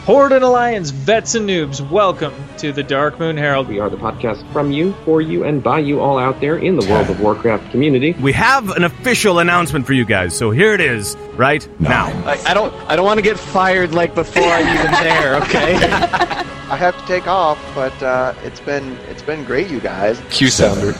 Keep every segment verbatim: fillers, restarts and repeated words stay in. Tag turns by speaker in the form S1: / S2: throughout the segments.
S1: Horde and Alliance, vets and noobs, welcome to the Dark Moon Herald.
S2: We are the podcast from you, for you, and by you all out there in the World of Warcraft community.
S3: We have an official announcement for you guys, so here it is, right no. now.
S4: I, I don't I don't want to get fired like before I'm even there, okay?
S5: I have to take off, but uh, it's been it's been great, you guys.
S4: Q sounder.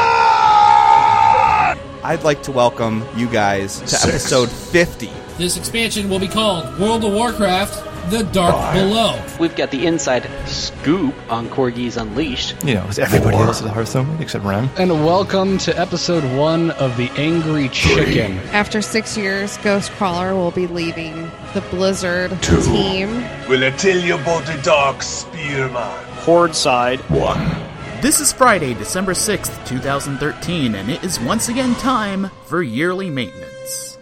S6: I'd like to welcome you guys to Six. episode fifty.
S7: This expansion will be called World of Warcraft: The Dark Five. Below.
S8: We've got the inside scoop on Corgis Unleashed.
S9: You know, it's everybody Four. else at the Hearthstone except Ram.
S10: And welcome to episode one of The Angry Chicken.
S11: After six years, Ghostcrawler will be leaving the Blizzard
S12: Two.
S11: team.
S12: Will I tell you about the Dark Spearman?
S4: Horde side.
S12: One.
S13: This is Friday, December sixth, twenty thirteen, and it is once again time for Yearly Maintenance.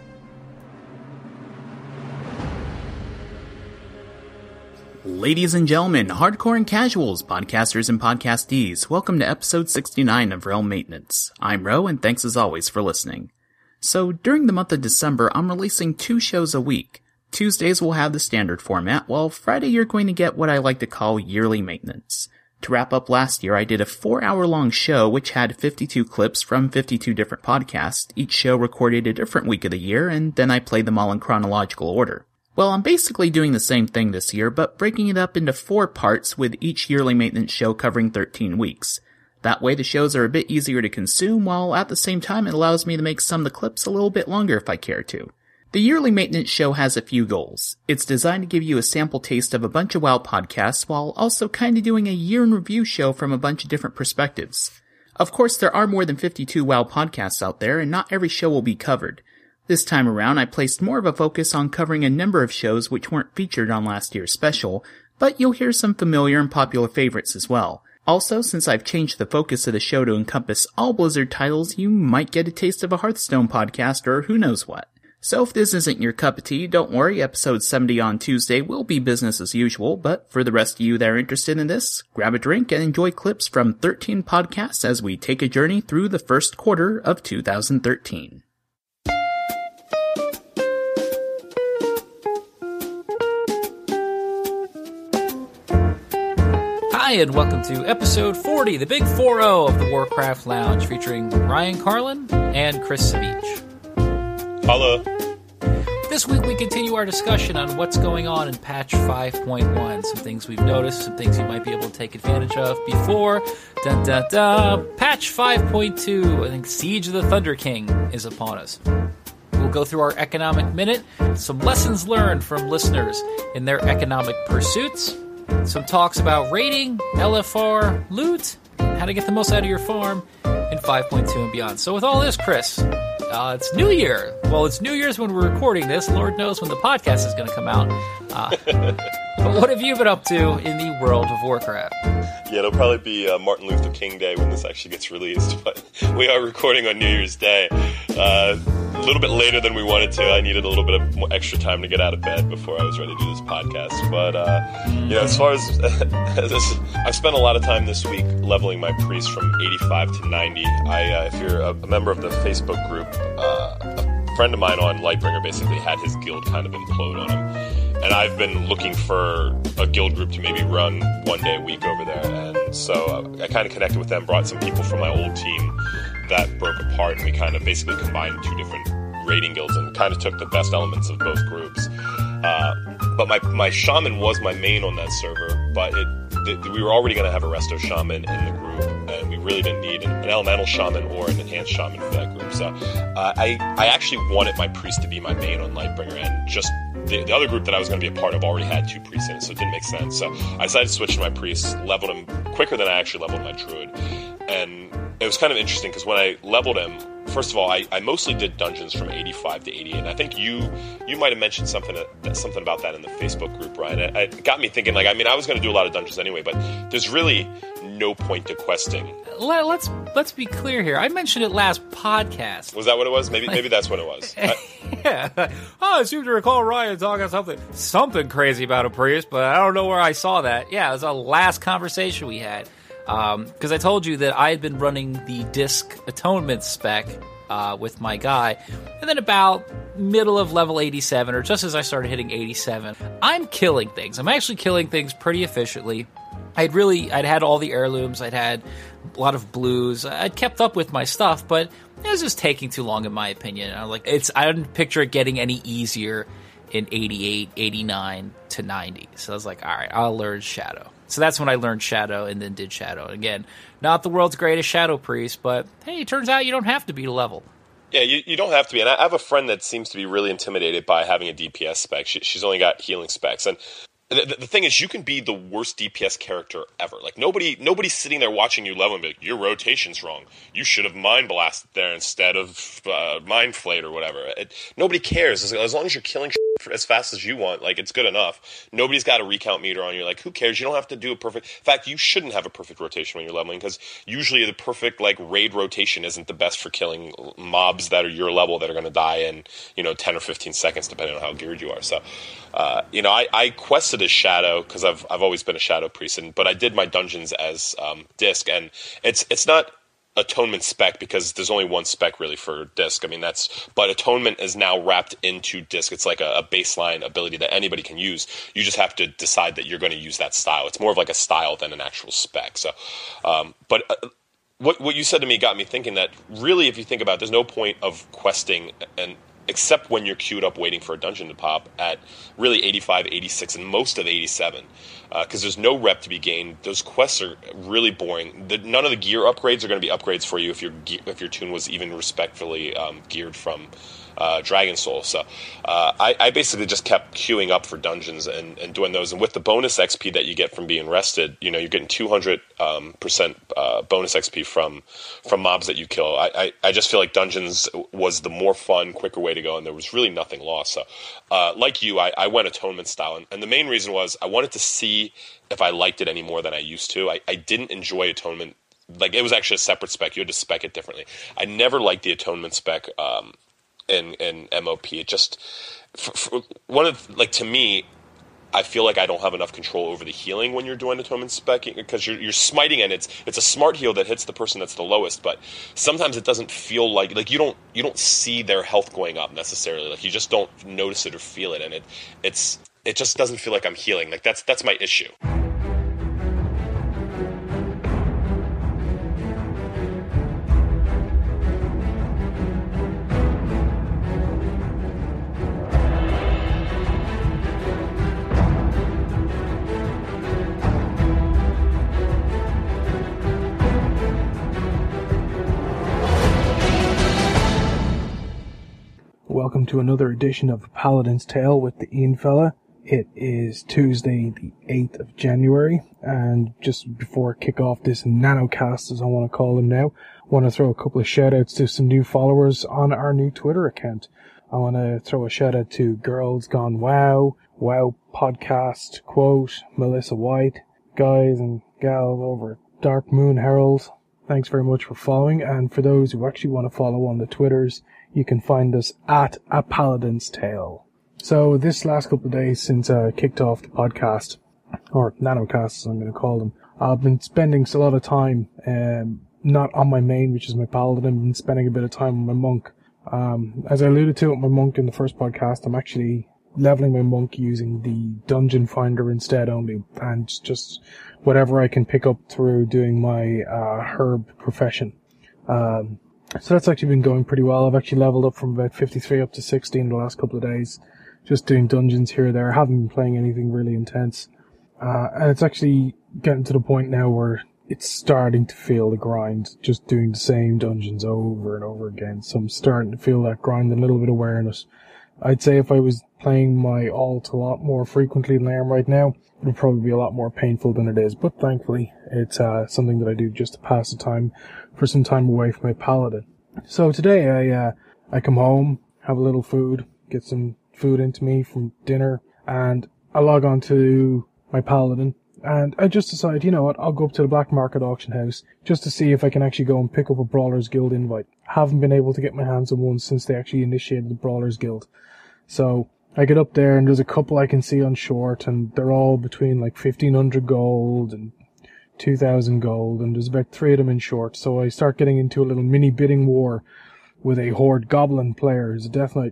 S13: Ladies and gentlemen, hardcore and casuals, podcasters and podcastees, welcome to episode sixty-nine of Realm Maintenance. I'm Ro, and thanks as always for listening. So, during the month of December, I'm releasing two shows a week. Tuesdays will have the standard format, while Friday you're going to get what I like to call Yearly Maintenance. To wrap up last year, I did a four-hour-long show which had fifty-two clips from fifty-two different podcasts, each show recorded a different week of the year, and then I played them all in chronological order. Well, I'm basically doing the same thing this year, but breaking it up into four parts with each yearly maintenance show covering thirteen weeks. That way the shows are a bit easier to consume, while at the same time it allows me to make some of the clips a little bit longer if I care to. The yearly maintenance show has a few goals. It's designed to give you a sample taste of a bunch of WoW podcasts, while also kinda doing a year in review show from a bunch of different perspectives. Of course, there are more than fifty-two WoW podcasts out there, and not every show will be covered. This time around, I placed more of a focus on covering a number of shows which weren't featured on last year's special, but you'll hear some familiar and popular favorites as well. Also, since I've changed the focus of the show to encompass all Blizzard titles, you might get a taste of a Hearthstone podcast or who knows what. So if this isn't your cup of tea, don't worry, episode seventy on Tuesday will be business as usual, but for the rest of you that are interested in this, grab a drink and enjoy clips from thirteen podcasts as we take a journey through the first quarter of two thousand thirteen.
S14: Hi, and welcome to episode forty, the big four oh of the Warcraft Lounge, featuring Ryan Carlin and Chris Savich.
S15: Hello.
S14: This week we continue our discussion on what's going on in patch five point one. Some things we've noticed, some things you might be able to take advantage of before. Dun, dun, dun. Patch five point two, I think Siege of the Thunder King is upon us. We'll go through our economic minute, some lessons learned from listeners in their economic pursuits, some talks about raiding, L F R, loot, how to get the most out of your farm in five point two and beyond. So with all this, Chris, uh, it's New Year. Well, it's New Year's when we're recording this. Lord knows when the podcast is going to come out. Uh, but what have you been up to in the world of Warcraft?
S15: Yeah, it'll probably be uh, Martin Luther King Day when this actually gets released, but we are recording on New Year's Day. Uh, a little bit later than we wanted to. I needed a little bit of more extra time to get out of bed before I was ready to do this podcast. But, uh, you know, as far as, as I've spent a lot of time this week leveling my priest from eighty-five to ninety. I, uh, if you're a, a member of the Facebook group, uh, a friend of mine on Lightbringer basically had his guild kind of implode on him. And I've been looking for a guild group to maybe run one day a week over there. And so uh, I kind of connected with them, brought some people from my old team that broke apart, and we kind of basically combined two different raiding guilds and kind of took the best elements of both groups. Uh, but my, my shaman was my main on that server, but it th- we were already going to have a resto shaman in the group, and we really didn't need an, an elemental shaman or an enhanced shaman for that group. So uh, I, I actually wanted my priest to be my main on Lightbringer, and just The, the other group that I was going to be a part of already had two priests in it, so it didn't make sense. So I decided to switch to my priest, leveled him quicker than I actually leveled my druid. And it was kind of interesting because when I leveled him, first of all, I, I mostly did dungeons from eighty-five to eighty-eight. And I think you you might have mentioned something that, something about that in the Facebook group, Ryan. It, it got me thinking, like, I mean, I was going to do a lot of dungeons anyway, but there's really no point to questing.
S14: Let, let's let's be clear here. I mentioned it last podcast.
S15: Was that what it was? Maybe maybe that's what it was. I,
S14: yeah. Oh, I seem to recall Ryan talking something something crazy about a priest, but I don't know where I saw that. Yeah, it was the last conversation we had. Because um, I told you that I had been running the disc atonement spec uh, with my guy. And then about middle of level eighty-seven, or just as I started hitting eighty-seven, I'm killing things. I'm actually killing things pretty efficiently. I'd really, I'd had all the heirlooms, I'd had a lot of blues, I'd kept up with my stuff, but it was just taking too long in my opinion. I like it's, I didn't picture it getting any easier in eighty-eight, eighty-nine to ninety. So I was like, all right, I'll learn Shadow. So that's when I learned Shadow and then did Shadow. Again, not the world's greatest Shadow Priest, but hey, it turns out you don't have to beat a level.
S15: Yeah, you, you don't have to be. And I have a friend that seems to be really intimidated by having a D P S spec. She, she's only got healing specs. And the, the thing is, you can be the worst D P S character ever. Like, nobody, nobody's sitting there watching you level and be like, your rotation's wrong. You should have Mind Blasted there instead of uh, Mind Flayed or whatever. It, nobody cares. As, as long as you're killing shit as fast as you want, like, it's good enough. Nobody's got a recount meter on you. Like, who cares? You don't have to do a perfect... In fact, you shouldn't have a perfect rotation when you're leveling, because usually the perfect, like, raid rotation isn't the best for killing mobs that are your level that are going to die in, you know, ten or fifteen seconds, depending on how geared you are. So, uh, you know, I, I quested as Shadow, because I've I've always been a Shadow Priest, and, but I did my dungeons as um, Disc, and it's it's not Atonement spec, because there's only one spec really for Disc. I mean, that's, but Atonement is now wrapped into Disc. It's like a, a baseline ability that anybody can use. You just have to decide that you're going to use that style. It's more of like a style than an actual spec. So, um, but uh, what what you said to me got me thinking that really, if you think about it, there's no point of questing and except when you're queued up waiting for a dungeon to pop at really eighty-five, eighty-six, and most of eighty-seven. Because uh, there's no rep to be gained. Those quests are really boring. The, none of the gear upgrades are going to be upgrades for you if your if your tune was even respectfully um, geared from uh, Dragon Soul. So uh, I, I basically just kept queuing up for dungeons and, and doing those. And with the bonus X P that you get from being rested, you know, you're getting two hundred percent um, uh, bonus X P from from mobs that you kill. I, I, I just feel like dungeons was the more fun, quicker way to go, and there was really nothing lost. So uh, like you, I, I went Atonement style. And, and the main reason was I wanted to see if I liked it any more than I used to. I, I didn't enjoy Atonement. Like, it was actually a separate spec. You had to spec it differently. I never liked the Atonement spec um, in, in M O P. It just, for, for one of, like, to me, I feel like I don't have enough control over the healing when you're doing Atonement spec, because you're, you're smiting, and it's it's a smart heal that hits the person that's the lowest, but sometimes it doesn't feel like, like you don't you don't see their health going up necessarily. Like, you just don't notice it or feel it, and it it's it just doesn't feel like I'm healing. Like, that's that's my issue.
S16: Welcome to another edition of Paladin's Tale with the Ian fella. It is Tuesday the eighth of January, and just before I kick off this nanocast, as I want to call him now, I want to throw a couple of shout outs to some new followers on our new Twitter account. I want to throw a shout out to Girls Gone Wow, Wow Podcast, Quote, Melissa White, guys and gals over at Dark Moon Herald. Thanks very much for following, and for those who actually want to follow on the Twitters, you can find us at A Paladin's Tale. So this last couple of days since I kicked off the podcast, or nanocasts as I'm going to call them, I've been spending a lot of time, um, not on my main, which is my Paladin. I've been spending a bit of time on my monk. Um, as I alluded to with my monk in the first podcast, I'm actually leveling my monk using the Dungeon Finder instead only, and just whatever I can pick up through doing my uh, herb profession. Um, So that's actually been going pretty well. I've actually leveled up from about fifty-three up to sixty in the last couple of days. Just doing dungeons here or there. I haven't been playing anything really intense. Uh, and it's actually getting to the point now where it's starting to feel the grind. Just doing the same dungeons over and over again. So I'm starting to feel that grind and a little bit of awareness. I'd say if I was playing my alt a lot more frequently than I am right now, it would probably be a lot more painful than it is. But thankfully, it's uh, something that I do just to pass the time for some time away from my Paladin. So today I uh, I come home, have a little food, get some food into me from dinner, and I log on to my Paladin, and I just decide, you know what, I'll go up to the black market auction house just to see if I can actually go and pick up a Brawlers Guild invite. Haven't been able to get my hands on one since they actually initiated the Brawlers Guild. So I get up there and there's a couple I can see on short, and they're all between like fifteen hundred gold and two thousand gold, and there's about three of them in short. So I start getting into a little mini bidding war with a Horde Goblin player who's a Death Knight.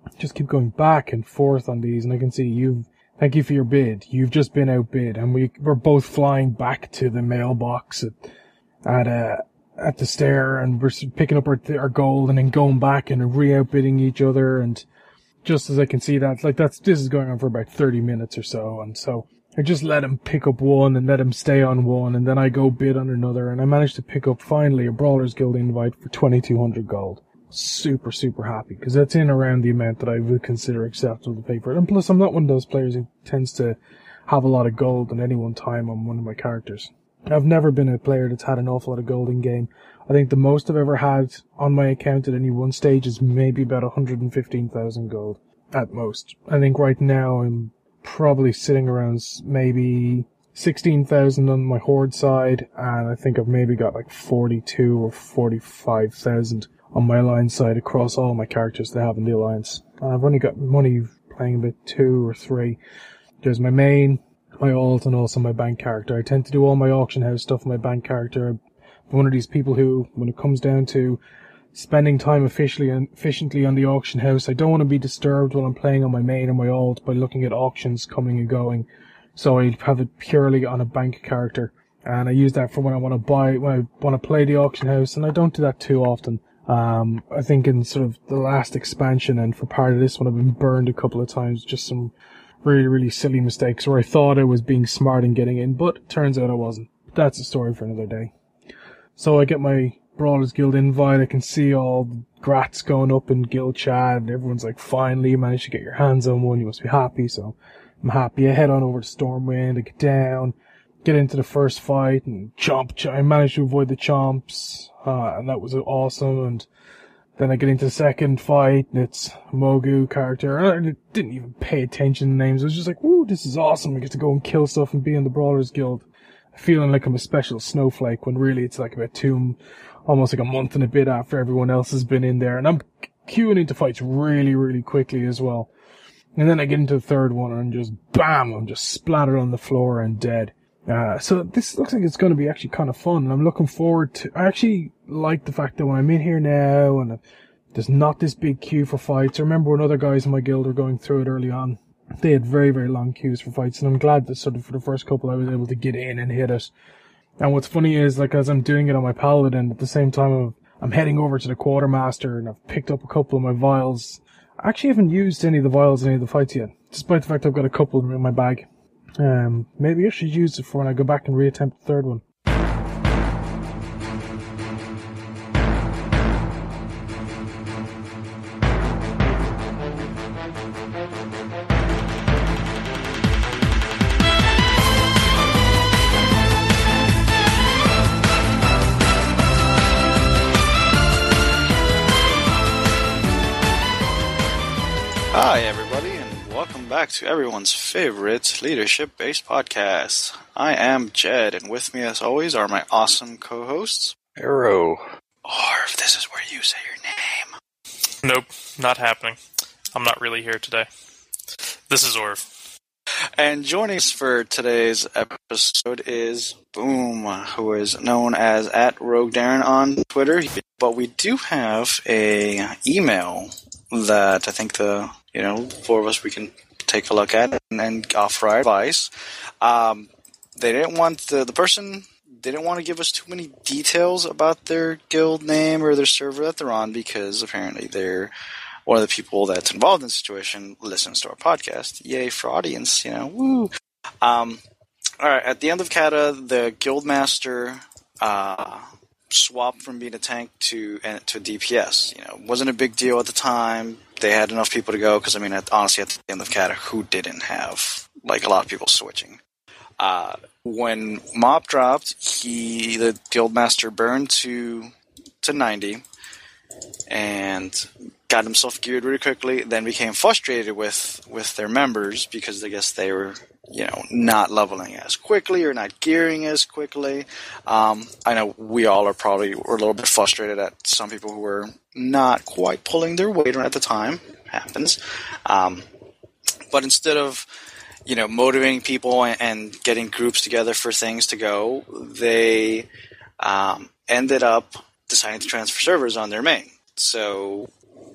S16: just keep going back and forth on these, and I can see you've, thank you for your bid. You've just been outbid, and we, we're both flying back to the mailbox at, at, uh, at the stair, and we're picking up our, our gold and then going back and re-outbidding each other, and just as I can see that, like that's, this is going on for about thirty minutes or so, and so I just let him pick up one and let him stay on one, and then I go bid on another, and I managed to pick up finally a Brawlers Guild invite for twenty-two hundred gold. Super, super happy, because that's in around the amount that I would consider acceptable to pay for it. And plus, I'm not one of those players who tends to have a lot of gold at any one time on one of my characters. I've never been a player that's had an awful lot of gold in game. I think the most I've ever had on my account at any one stage is maybe about one hundred fifteen thousand gold, at most. I think right now I'm probably sitting around maybe sixteen thousand on my Horde side, and I think I've maybe got like forty-two or forty-five thousand on my Alliance side across all my characters that have in the Alliance. And I've only got money playing about two or three. There's my main, my alt, and also my bank character. I tend to do all my auction house stuff with my bank character. I'm one of these people who, when it comes down to spending time efficiently and efficiently on the auction house, I don't want to be disturbed while I'm playing on my main and my alt by looking at auctions coming and going. So I have it purely on a bank character, and I use that for when I want to buy, when I want to play the auction house, and I don't do that too often. Um, I think in sort of the last expansion and for part of this one, I've been burned a couple of times, just some really, really silly mistakes where I thought I was being smart and getting in, but it turns out I wasn't. That's a story for another day. So I get my Brawlers Guild invite, I can see all the grats going up in guild chat, and everyone's like, finally you managed to get your hands on one, you must be happy. So I'm happy. I head on over to Stormwind, I get down, get into the first fight, and chomp, ch- I managed to avoid the chomps, uh, and that was awesome. And then I get into the second fight, and it's a Mogu character, and I didn't even pay attention to names. I was just like, woo, this is awesome, I get to go and kill stuff and be in the Brawlers Guild. Feeling like I'm a special snowflake, when really it's like about two, almost like a month and a bit after everyone else has been in there, and I'm queuing into fights really, really quickly as well. And then I get into the third one, and just bam, I'm just splattered on the floor and dead. Uh, so this looks like it's going to be actually kind of fun, and I'm looking forward to, I actually like the fact that when I'm in here now, and there's not this big queue for fights. I remember when other guys in my guild were going through it early on, they had very, very long queues for fights, and I'm glad that sort of for the first couple I was able to get in and hit it. And what's funny is, like, as I'm doing it on my Paladin, at the same time I'm, I'm heading over to the Quartermaster, and I've picked up a couple of my vials. I actually haven't used any of the vials in any of the fights yet, despite the fact I've got a couple of them in my bag. Um, maybe I should use it for when I go back and reattempt the third one.
S17: Hi, everybody, and welcome back to everyone's favorite leadership-based podcast. I am Jed, and with me, as always, are my awesome co-hosts.
S18: Arrow.
S17: Orv, this is where you say your name.
S18: Nope, not happening. I'm not really here today. This is Orv.
S17: And joining us for today's episode is Boom, who is known as at Rogue Darren on Twitter. But we do have a email that I think the you know four of us we can take a look at and, and offer our advice. Um, they didn't want the the person didn't want to give us too many details about their guild name or their server that they're on, because apparently they're one of the people that's involved in the situation listens to our podcast. Yay for audience, you know, woo. Um, all right, at the end of Kata, the guildmaster uh, swapped from being a tank to uh, to D P S. You know, it wasn't a big deal at the time. They had enough people to go because, I mean, at, honestly, at the end of Kata, who didn't have like a lot of people switching? Uh, when Mop dropped, he the guildmaster burned to to ninety and got himself geared really quickly. Then became frustrated with with their members because I guess they were, you know, not leveling as quickly or not gearing as quickly. Um, I know we all are probably were a little bit frustrated at some people who were not quite pulling their weight at the time. Happens. Um, but instead of, you know, motivating people and, and getting groups together for things to go, they um, ended up deciding to transfer servers on their main. So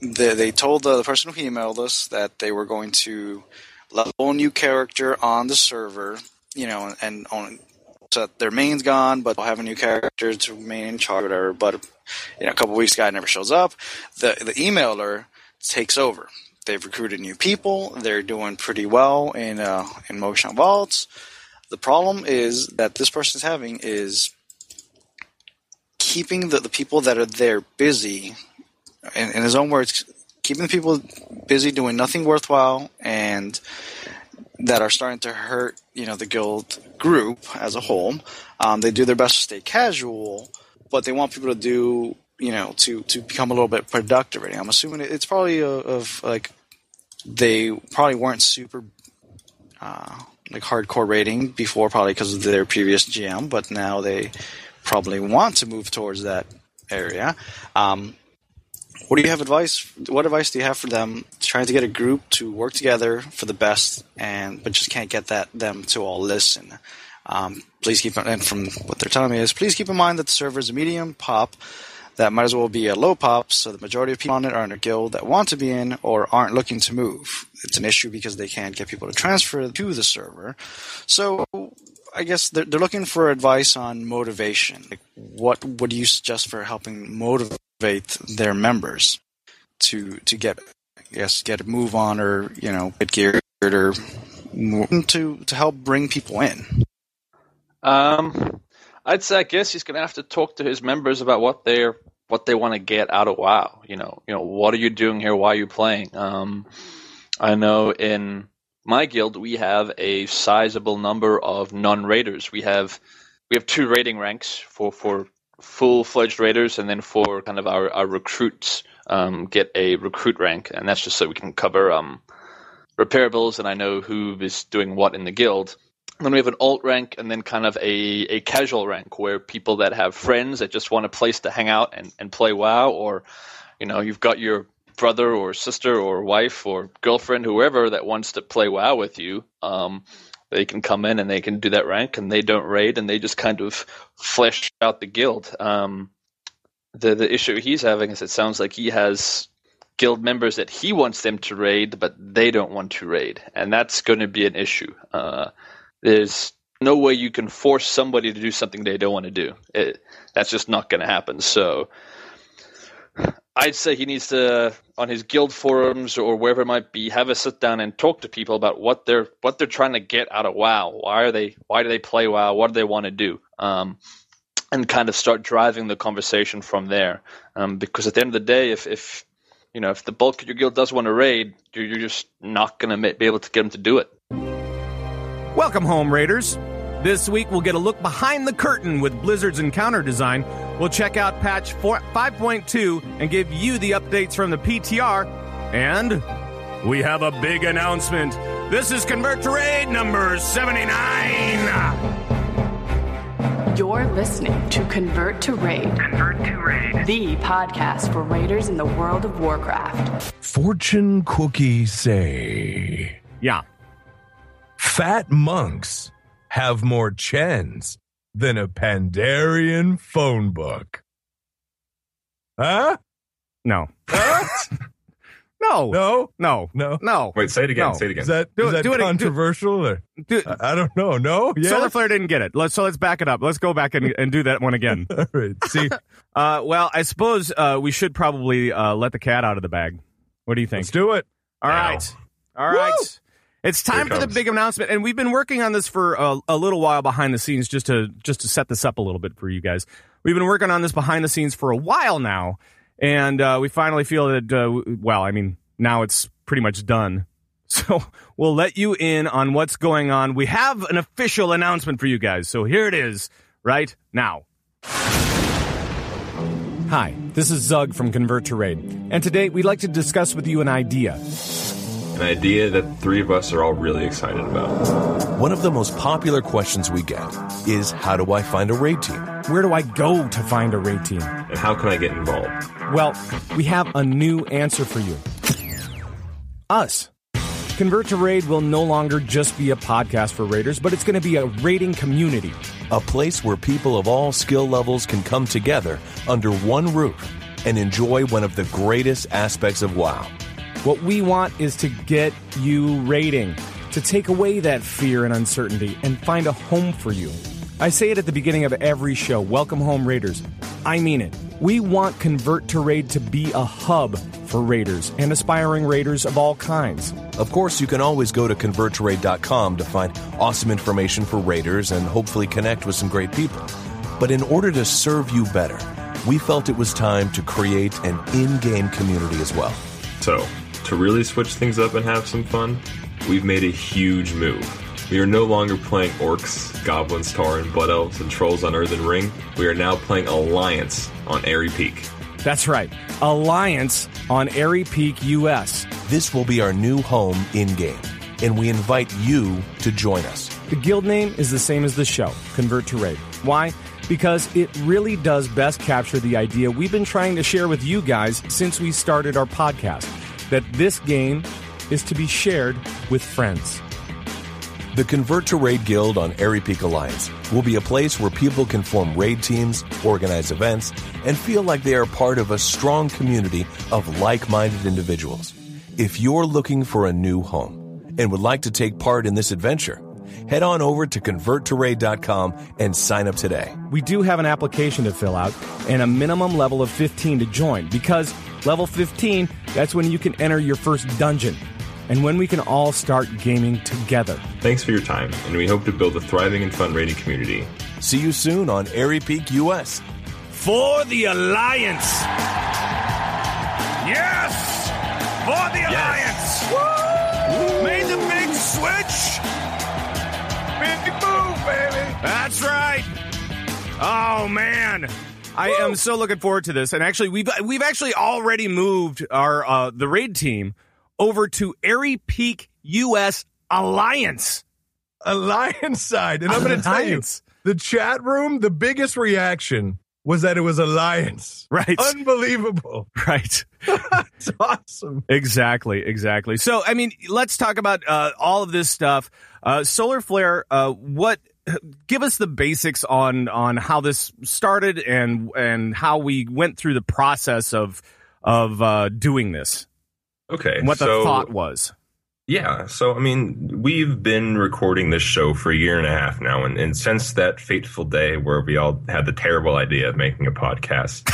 S17: they, they told the, the person who emailed us that they were going to level a new character on the server, you know, and on so that their main's gone, but they'll have a new character to remain in charge, or whatever. But you know, a couple weeks, guy never shows up. The the emailer takes over. They've recruited new people. They're doing pretty well in uh, in Motion Vaults. The problem is that this person's having is keeping the, the people that are there busy. In, in his own words, keeping the people busy doing nothing worthwhile and that are starting to hurt, you know, the guild group as a whole. Um, they do their best to stay casual, but they want people to do, you know, to, to become a little bit productive. I'm assuming it's probably of, of like they probably weren't super uh, like hardcore rating before, probably because of their previous G M, but now they probably want to move towards that area. Um, What do you have advice? What advice do you have for them trying to get a group to work together for the best, and but just can't get that them to all listen? Um, please keep and from what they're telling me is please keep in mind that the server is a medium pop that might as well be a low pop. So the majority of people on it are in a guild that want to be in or aren't looking to move. It's an issue because they can't get people to transfer to the server. So I guess they're, they're looking for advice on motivation. Like what what do you suggest for helping motivate their members to to get I guess get a move on, or you know, get geared, or to to help bring people in?
S8: Um, I'd say I guess he's gonna have to talk to his members about what they're what they want to get out of WoW. You know, you know, what are you doing here? Why are you playing? Um, I know in my guild we have a sizable number of non-raiders. We have we have two raiding ranks for for. full-fledged raiders, and then for kind of our, our recruits um, get a recruit rank, and that's just so we can cover um, repairables, and I know who is doing what in the guild. And then we have an alt rank, and then kind of a, a casual rank, where people that have friends that just want a place to hang out and, and play WoW, or you know, you've got your brother or sister or wife or girlfriend, whoever that wants to play WoW with you. Um, They can come in and they can do that rank, and they don't raid, and they just kind of flesh out the guild. Um, the the issue he's having is it sounds like he has guild members that he wants them to raid, but they don't want to raid, and that's going to be an issue. Uh, there's no way you can force somebody to do something they don't want to do. It, that's just not going to happen. So I'd say he needs to, on his guild forums or wherever it might be, have a sit down and talk to people about what they're what they're trying to get out of WoW. Why are they? Why do they play WoW? What do they want to do? Um, and kind of start driving the conversation from there. Um, because at the end of the day, if, if you know if the bulk of your guild does want to raid, you're, you're just not going to be able to get them to do it.
S3: Welcome home, Raiders. This week, we'll get a look behind the curtain with Blizzard's encounter design. We'll check out patch five point two and give you the updates from the P T R. And we have a big announcement. This is Convert to Raid number seventy-nine.
S19: You're listening to Convert to Raid. Convert to Raid. The podcast for raiders in the world of Warcraft.
S20: Fortune cookies say...
S3: Yeah.
S20: Fat monks have more chens than a Pandarian phone book. Huh?
S3: No.
S20: Huh?
S3: No.
S20: No?
S3: No.
S20: No.
S3: No.
S9: Wait, say it again.
S3: No.
S9: Say it again.
S20: Is that,
S3: Do
S20: is
S3: it-
S20: that
S3: do it- do-
S20: controversial? or,
S3: do-
S20: I I don't know. No? Yes?
S3: Solar Flare didn't get it. Let's, so let's back it up. Let's go back and, and do that one again.
S20: All right. See,
S3: Uh, well, I suppose uh, we should probably uh, let the cat out of the bag. What do you think?
S20: let's do it.
S3: All right. All right.
S20: Woo!
S3: It's time
S9: Here it
S3: for the
S9: comes.
S3: big announcement, and we've been working on this for a, a little while behind the scenes, just to just to set this up a little bit for you guys. We've been working on this behind the scenes for a while now, and uh, we finally feel that. Uh, well, I mean, now it's pretty much done. So we'll let you in on what's going on. We have an official announcement for you guys, so here it is, right now. Hi, this is Zug from Convert to Raid, and today we'd like to discuss with you an idea.
S9: An idea that three of us are all really excited about.
S21: One of the most popular questions we get is, how do I find a raid team?
S3: Where do I go to find a raid team?
S9: And how can I get involved?
S3: Well, we have a new answer for you. Us. Convert to Raid will no longer just be a podcast for raiders, but it's going to be a raiding community.
S21: A place where people of all skill levels can come together under one roof and enjoy one of the greatest aspects of WoW.
S3: What we want is to get you raiding, to take away that fear and uncertainty and find a home for you. I say it at the beginning of every show, welcome home Raiders. I mean it. We want Convert to Raid to be a hub for Raiders and aspiring Raiders of all kinds.
S21: Of course, you can always go to convert to raid dot com to find awesome information for Raiders and hopefully connect with some great people. But in order to serve you better, we felt it was time to create an in-game community as well.
S9: So, to really switch things up and have some fun, we've made a huge move. We are no longer playing orcs, goblins, tauren, blood elves, and trolls on Earthen Ring. We are now playing Alliance on Airy Peak.
S3: That's right, Alliance on Airy Peak U S.
S21: This will be our new home in-game, and we invite you to join us.
S3: The guild name is the same as the show, Convert to Raid. Why? Because it really does best capture the idea we've been trying to share with you guys since we started our podcast, that this game is to be shared with friends.
S21: The Convert to Raid Guild on Airy Peak Alliance will be a place where people can form raid teams, organize events, and feel like they are part of a strong community of like-minded individuals. If you're looking for a new home and would like to take part in this adventure, head on over to convert to raid dot com and sign up today.
S3: We do have an application to fill out and a minimum level of fifteen to join, because level fifteen, that's when you can enter your first dungeon and when we can all start gaming together.
S9: Thanks for your time, and we hope to build a thriving and fun raiding community.
S21: See you soon on Airy Peak U S.
S3: For the Alliance! Yes! For the
S9: Yes.
S3: Alliance! Woo! Made the big switch! Big move, baby! That's right! Oh, man! I Woo! am so looking forward to this. And actually, we've we've actually already moved our uh, the raid team over to Airy Peak U S Alliance.
S20: Alliance side. And I'm going to tell you, the chat room, the biggest reaction was that it was Alliance.
S3: Right.
S20: Unbelievable.
S3: Right.
S20: It's awesome.
S3: Exactly, exactly. So, I mean, let's talk about uh, all of this stuff. Uh, Solar Flare, uh, what... give us the basics on on how this started and and how we went through the process of of uh, doing this.
S9: Okay.
S3: And what the
S9: so,
S3: thought was.
S9: Yeah. So, I mean, we've been recording this show for a year and a half now. And, and since that fateful day where we all had the terrible idea of making a podcast,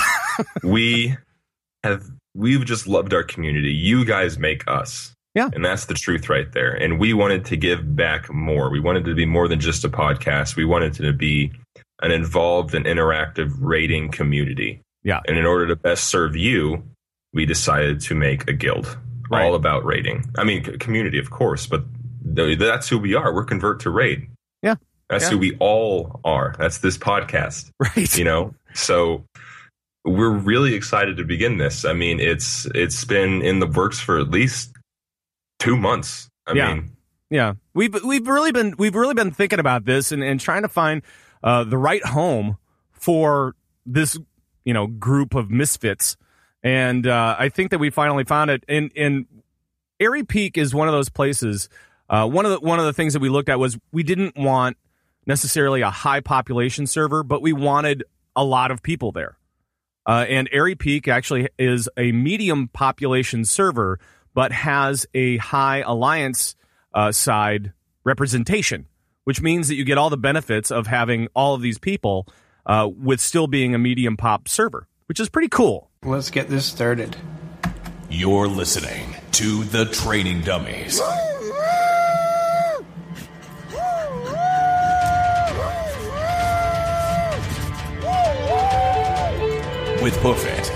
S9: we have we've just loved our community. You guys make us.
S3: Yeah.
S9: And that's the truth right there. And we wanted to give back more. We wanted it to be more than just a podcast. We wanted it to be an involved and interactive raiding community.
S3: Yeah.
S9: And in order to best serve you, we decided to make a guild
S3: right.
S9: all about raiding. I mean, c- community, of course, but th- that's who we are. We're Convert to Raid.
S3: Yeah.
S9: That's
S3: yeah.
S9: who we all are. That's this podcast.
S3: Right.
S9: You know? So we're really excited to begin this. I mean, it's it's been in the works for at least two months. I
S3: yeah.
S9: mean,
S3: yeah, we've we've really been we've really been thinking about this and, and trying to find uh, the right home for this, you know, group of misfits. And uh, I think that we finally found it. And and Airy Peak is one of those places. Uh, one of the one of the things that we looked at was we didn't want necessarily a high population server, but we wanted a lot of people there. Uh, and Airy Peak actually is a medium population server, but has a high Alliance uh, side representation, which means that you get all the benefits of having all of these people uh, with still being a medium pop server, which is pretty cool.
S4: Let's get this started.
S21: You're listening to The Training Dummies. With Buffett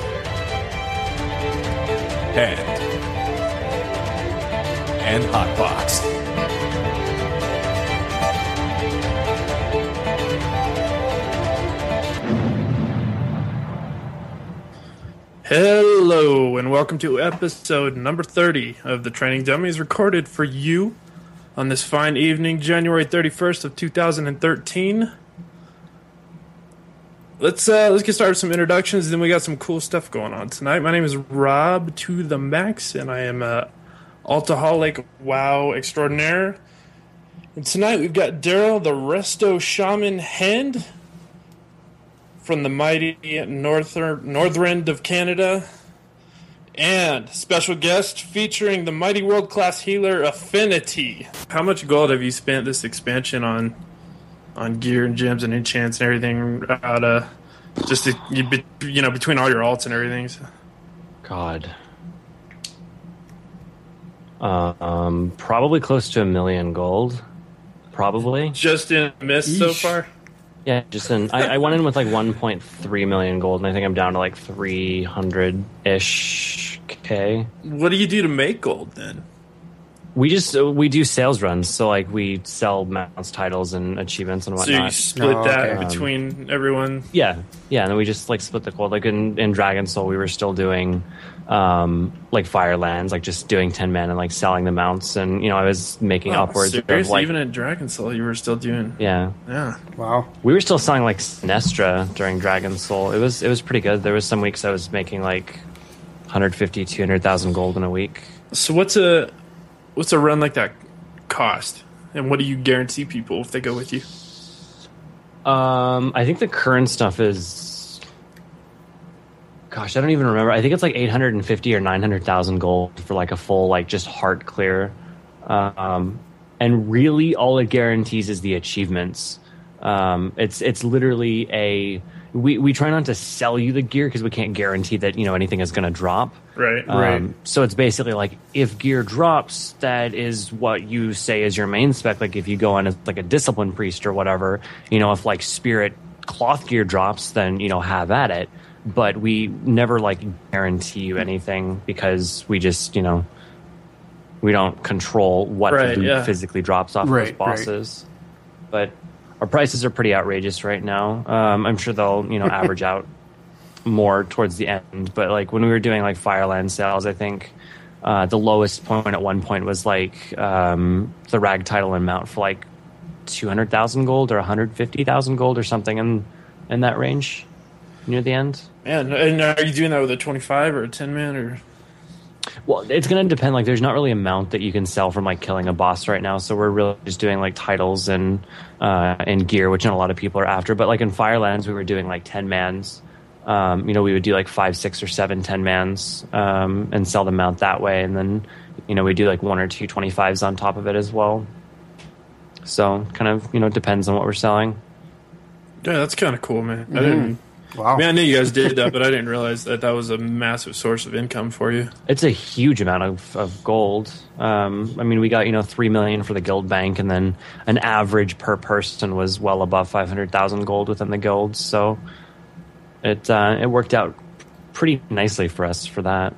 S21: and and Hotbox.
S18: Hello, and welcome to episode number thirty of The Training Dummies, recorded for you on this fine evening, January thirty-first of two thousand thirteen. Let's uh, let's get started with some introductions, then we got some cool stuff going on tonight. My name is Rob to the Max, and I am a Altaholic WoW extraordinaire. And tonight we've got Daryl, the Resto Shaman Hand. from the mighty northern northern end of Canada. And special guest featuring the mighty world-class healer Affinity. How much gold have you spent this expansion on on gear and gems and enchants and everything out uh just to, you, you know, between all your alts and everything? So.
S1: God. Uh, um, probably close to a million gold. Probably.
S18: Just in mist so far?
S1: Yeah, just in. I, I went in with like one point three million gold, and I think I'm down to like three hundred ish k.
S18: What do you do to make gold then?
S1: We just uh, we do sales runs, so like we sell mounts, titles, and achievements and whatnot.
S18: So you split
S1: Oh,
S18: that
S1: okay.
S18: between everyone?
S1: Yeah, yeah, and then we just like split the gold. Like in, in Dragon Soul, we were still doing um, like Firelands, like just doing ten men and like selling the mounts, and you know I was making
S18: Oh,
S1: upwards
S18: seriously?
S1: of like
S18: Even in Dragon Soul, you were still doing.
S1: yeah.
S18: Yeah.
S10: Wow.
S1: We were still selling like Sinestra during Dragon Soul. It was it was pretty good. There was some weeks I was making like one hundred fifty, two hundred thousand gold in a week.
S18: So what's a what's a run like that cost, and what do you guarantee people if they go with you?
S1: Um, I think the current stuff is, gosh, I don't even remember. I think it's like eight hundred fifty or nine hundred thousand gold for like a full like just heart clear. Um, and really all it guarantees is the achievements. Um, it's it's literally a we, we try not to sell you the gear because we can't guarantee that you know anything is going to drop.
S18: Right,
S1: Um,
S18: right.
S1: So it's basically like if gear drops, that is what you say is your main spec. Like if you go on as like a discipline priest or whatever, you know, if like spirit cloth gear drops, then you know have at it. But we never like guarantee you anything because we just you know we don't control what
S18: Right,
S1: loot
S18: yeah.
S1: physically drops off
S10: Right,
S1: those bosses. But our prices are pretty outrageous right now. Um, I'm sure they'll you know average out more towards the end, but like when we were doing like Fireland sales, I think uh, the lowest point at one point was like um, the rag title and mount for like two hundred thousand gold or one hundred fifty thousand gold or something in in that range near the end.
S18: Man, and are you doing that with a twenty-five or a ten man or?
S1: Well, it's going to depend. Like, there's not really a mount that you can sell from like killing a boss right now. So we're really just doing like titles and uh, and gear, which not a lot of people are after. But like in Firelands, we were doing like ten mans. Um, you know, we would do like five, six, or seven, ten mans um, and sell them out that way. And then, you know, we do like one or two twenty-fives on top of it as well. So kind of, you know, depends on what we're selling.
S18: Yeah, that's kind of cool, man.
S1: Mhm.
S18: I didn't.
S10: Wow.
S18: I mean, I knew you guys did that, but I didn't realize that that was a massive source of income for you.
S1: It's a huge amount of, of gold. Um, I mean, we got, you know, three million for the guild bank, and then an average per person was well above five hundred thousand gold within the guilds. So it, uh, it worked out pretty nicely for us for that.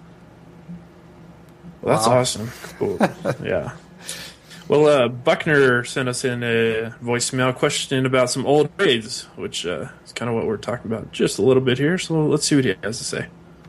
S18: Well, that's
S10: Wow.
S18: awesome. Cool. Yeah. Well, uh, Buckner sent us in a voicemail question about some old raids, which uh, is kind of what we're talking about just a little bit here. So let's see what he has to say.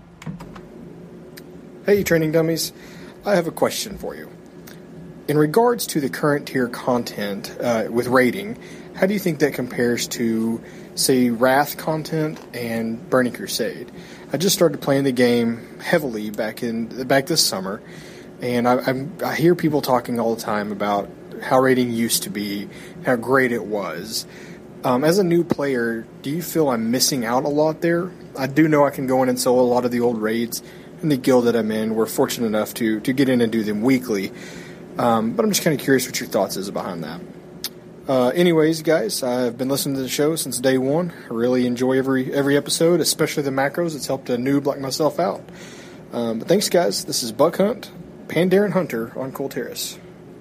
S22: Hey, training dummies. I have a question for you. In regards to the current tier content uh, with raiding, how do you think that compares to, say, Wrath content and Burning Crusade? I just started playing the game heavily back in back this summer, and I, I'm, I hear people talking all the time about how raiding used to be, how great it was. Um, as a new player, do you feel I'm missing out a lot there? I do know I can go in and solo a lot of the old raids. In the guild that I'm in, we're fortunate enough to, to get in and do them weekly. Um, but I'm just kind of curious what your thoughts is behind that. Uh, anyways, guys, I've been listening to the show since day one. I really enjoy every every episode, especially the macros. It's helped a noob like myself out. Um, but thanks, guys. This is Buck Hunt, Pandaren Hunter on Coal Terrace.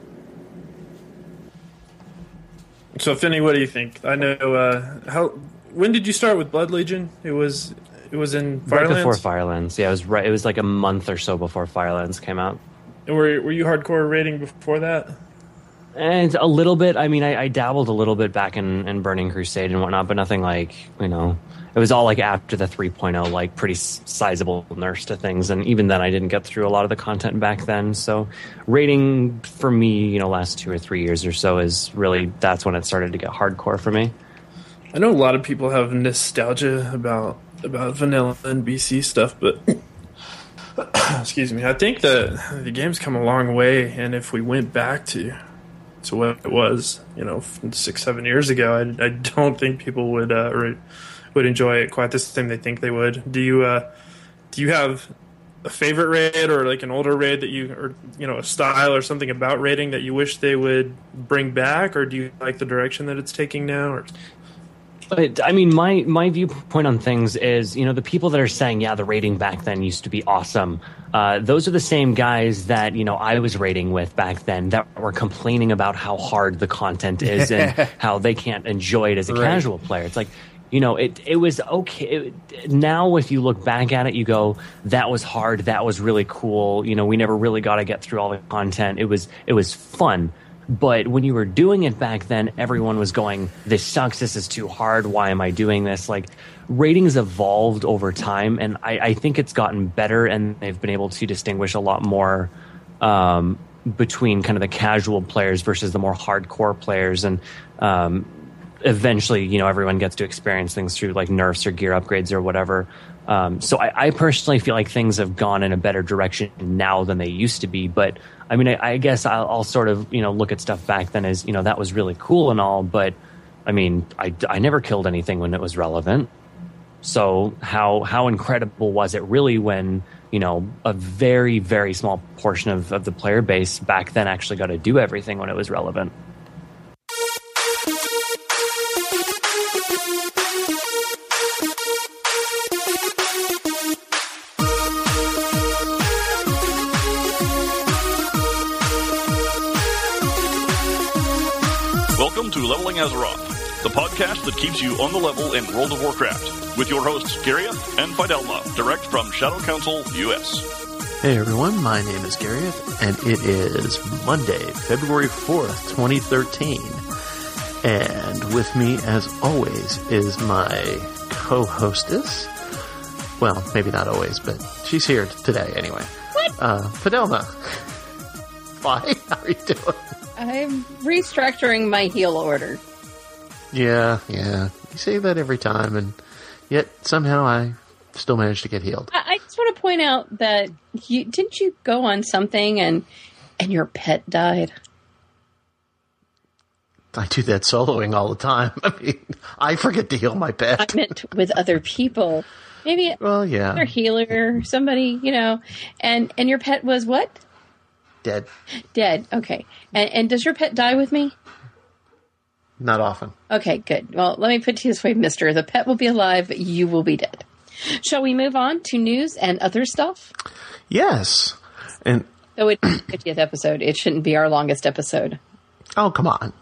S18: So, Finney, what do you think? I know uh, how. When did you start with Blood Legion? It was it was in
S1: Right
S18: Firelands.
S1: before Firelands. Yeah, it was right. It was like a month or so before Firelands came out.
S18: And were were you hardcore raiding before that?
S1: And a little bit. I mean, I, I dabbled a little bit back in, in Burning Crusade and whatnot, but nothing like, you know, it was all like after the three point oh, like pretty sizable nerfs to things. And even then, I didn't get through a lot of the content back then. So raiding for me, you know, last two or three years or so is really, that's when it started to get hardcore for me.
S18: I know a lot of people have nostalgia about about vanilla and B C stuff, but excuse me, I think that the game's come a long way, and if we went back to to what it was, you know, six seven years ago, I, I don't think people would uh, re- would enjoy it quite the same they think they would. Do you uh, do you have a favorite raid or like an older raid that you, or you know, a style or something about raiding that you wish they would bring back, or do you like the direction that it's taking now? Or
S1: But, I mean, my, my viewpoint on things is, you know, the people that are saying, yeah, the rating back then used to be awesome. Uh, those are the same guys that, you know, I was rating with back then that were complaining about how hard the content is and how they can't enjoy it as a
S2: Right.
S1: casual player. It's like, you know, it it was okay. It, now, if you look back at it, you go, that was hard. That was really cool. You know, we never really got to get through all the content. It was it was fun. But when you were doing it back then, everyone was going, this sucks, this is too hard, why am I doing this? Like, ratings evolved over time, and I, I think it's gotten better, and they've been able to distinguish a lot more um, between kind of the casual players versus the more hardcore players. And um, eventually, you know, everyone gets to experience things through, like, nerfs or gear upgrades or whatever. Um, so I, I personally feel like things have gone in a better direction now than they used to be. But I mean, I, I guess I'll, I'll sort of, you know, look at stuff back then as, you know, that was really cool and all. But I mean, I, I never killed anything when it was relevant. So how how incredible was it really when, you know, a very, very small portion of, of the player base back then actually got to do everything when it was relevant?
S2: Welcome to Leveling Azeroth, the podcast that keeps you on the level in World of Warcraft, with your hosts Gareth and Fidelma, direct from Shadow Council, U S.
S5: Hey everyone, my name is Gareth, and it is Monday, February fourth, twenty thirteen. And with me, as always, is my co-hostess. Well, maybe not always, but she's here today anyway.
S11: What?
S5: Uh, Fidelma. Why? How are you doing?
S11: I'm restructuring my heal order.
S5: Yeah, yeah. You say that every time, and yet somehow I still managed to get healed.
S11: I, I just want to point out that you didn't you go on something and and your pet died.
S5: I do that soloing all the time. I mean, I forget to heal my pet.
S11: I meant with other people. Maybe
S5: well, yeah,
S11: another healer, somebody, you know. And and your pet was what?
S5: Dead.
S11: Dead. Okay. And, and does your pet die with me?
S5: Not often.
S11: Okay, good. Well, let me put it this way, mister. The pet will be alive, but you will be dead. Shall we move on to news and other stuff?
S5: Yes. And
S11: so it's the fiftieth episode. It shouldn't be our longest episode.
S5: Oh, come on.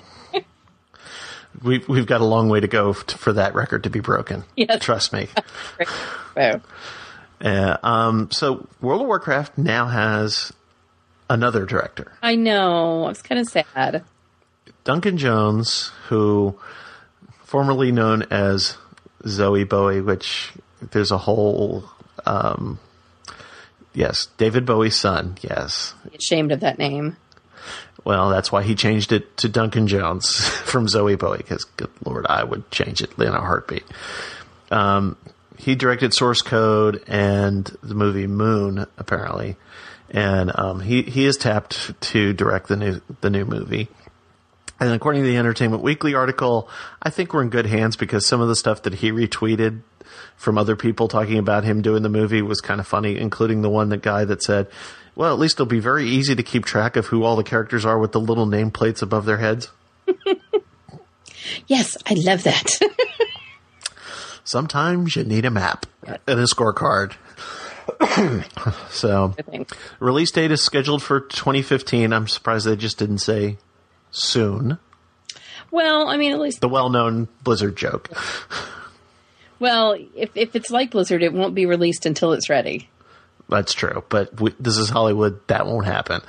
S5: we've, we've got a long way to go f- for that record to be broken.
S11: Yes.
S5: Trust me.
S11: Wow.
S5: Uh, um, so World of Warcraft now has another director.
S11: I know. I was kind of sad.
S5: Duncan Jones, who formerly known as Zoe Bowie, which there's a whole, um, yes, David Bowie's son, yes.
S11: Ashamed of that name.
S5: Well, that's why he changed it to Duncan Jones from Zoe Bowie, because, good Lord, I would change it in a heartbeat. Um, he directed Source Code and the movie Moon, apparently. And um, he he is tapped to direct the new the new movie. And according to the Entertainment Weekly article, I think we're in good hands because some of the stuff that he retweeted from other people talking about him doing the movie was kind of funny, including the one that guy that said, "Well, at least it'll be very easy to keep track of who all the characters are with the little nameplates above their heads."
S11: Yes, I love that.
S5: Sometimes you need a map and a scorecard. So, release date is scheduled for twenty fifteen. I'm surprised they just didn't say soon.
S11: Well, I mean, at least
S5: the well-known Blizzard joke.
S11: Well, if if it's like Blizzard, it won't be released until it's ready.
S5: That's true, but we, this is Hollywood. That won't happen.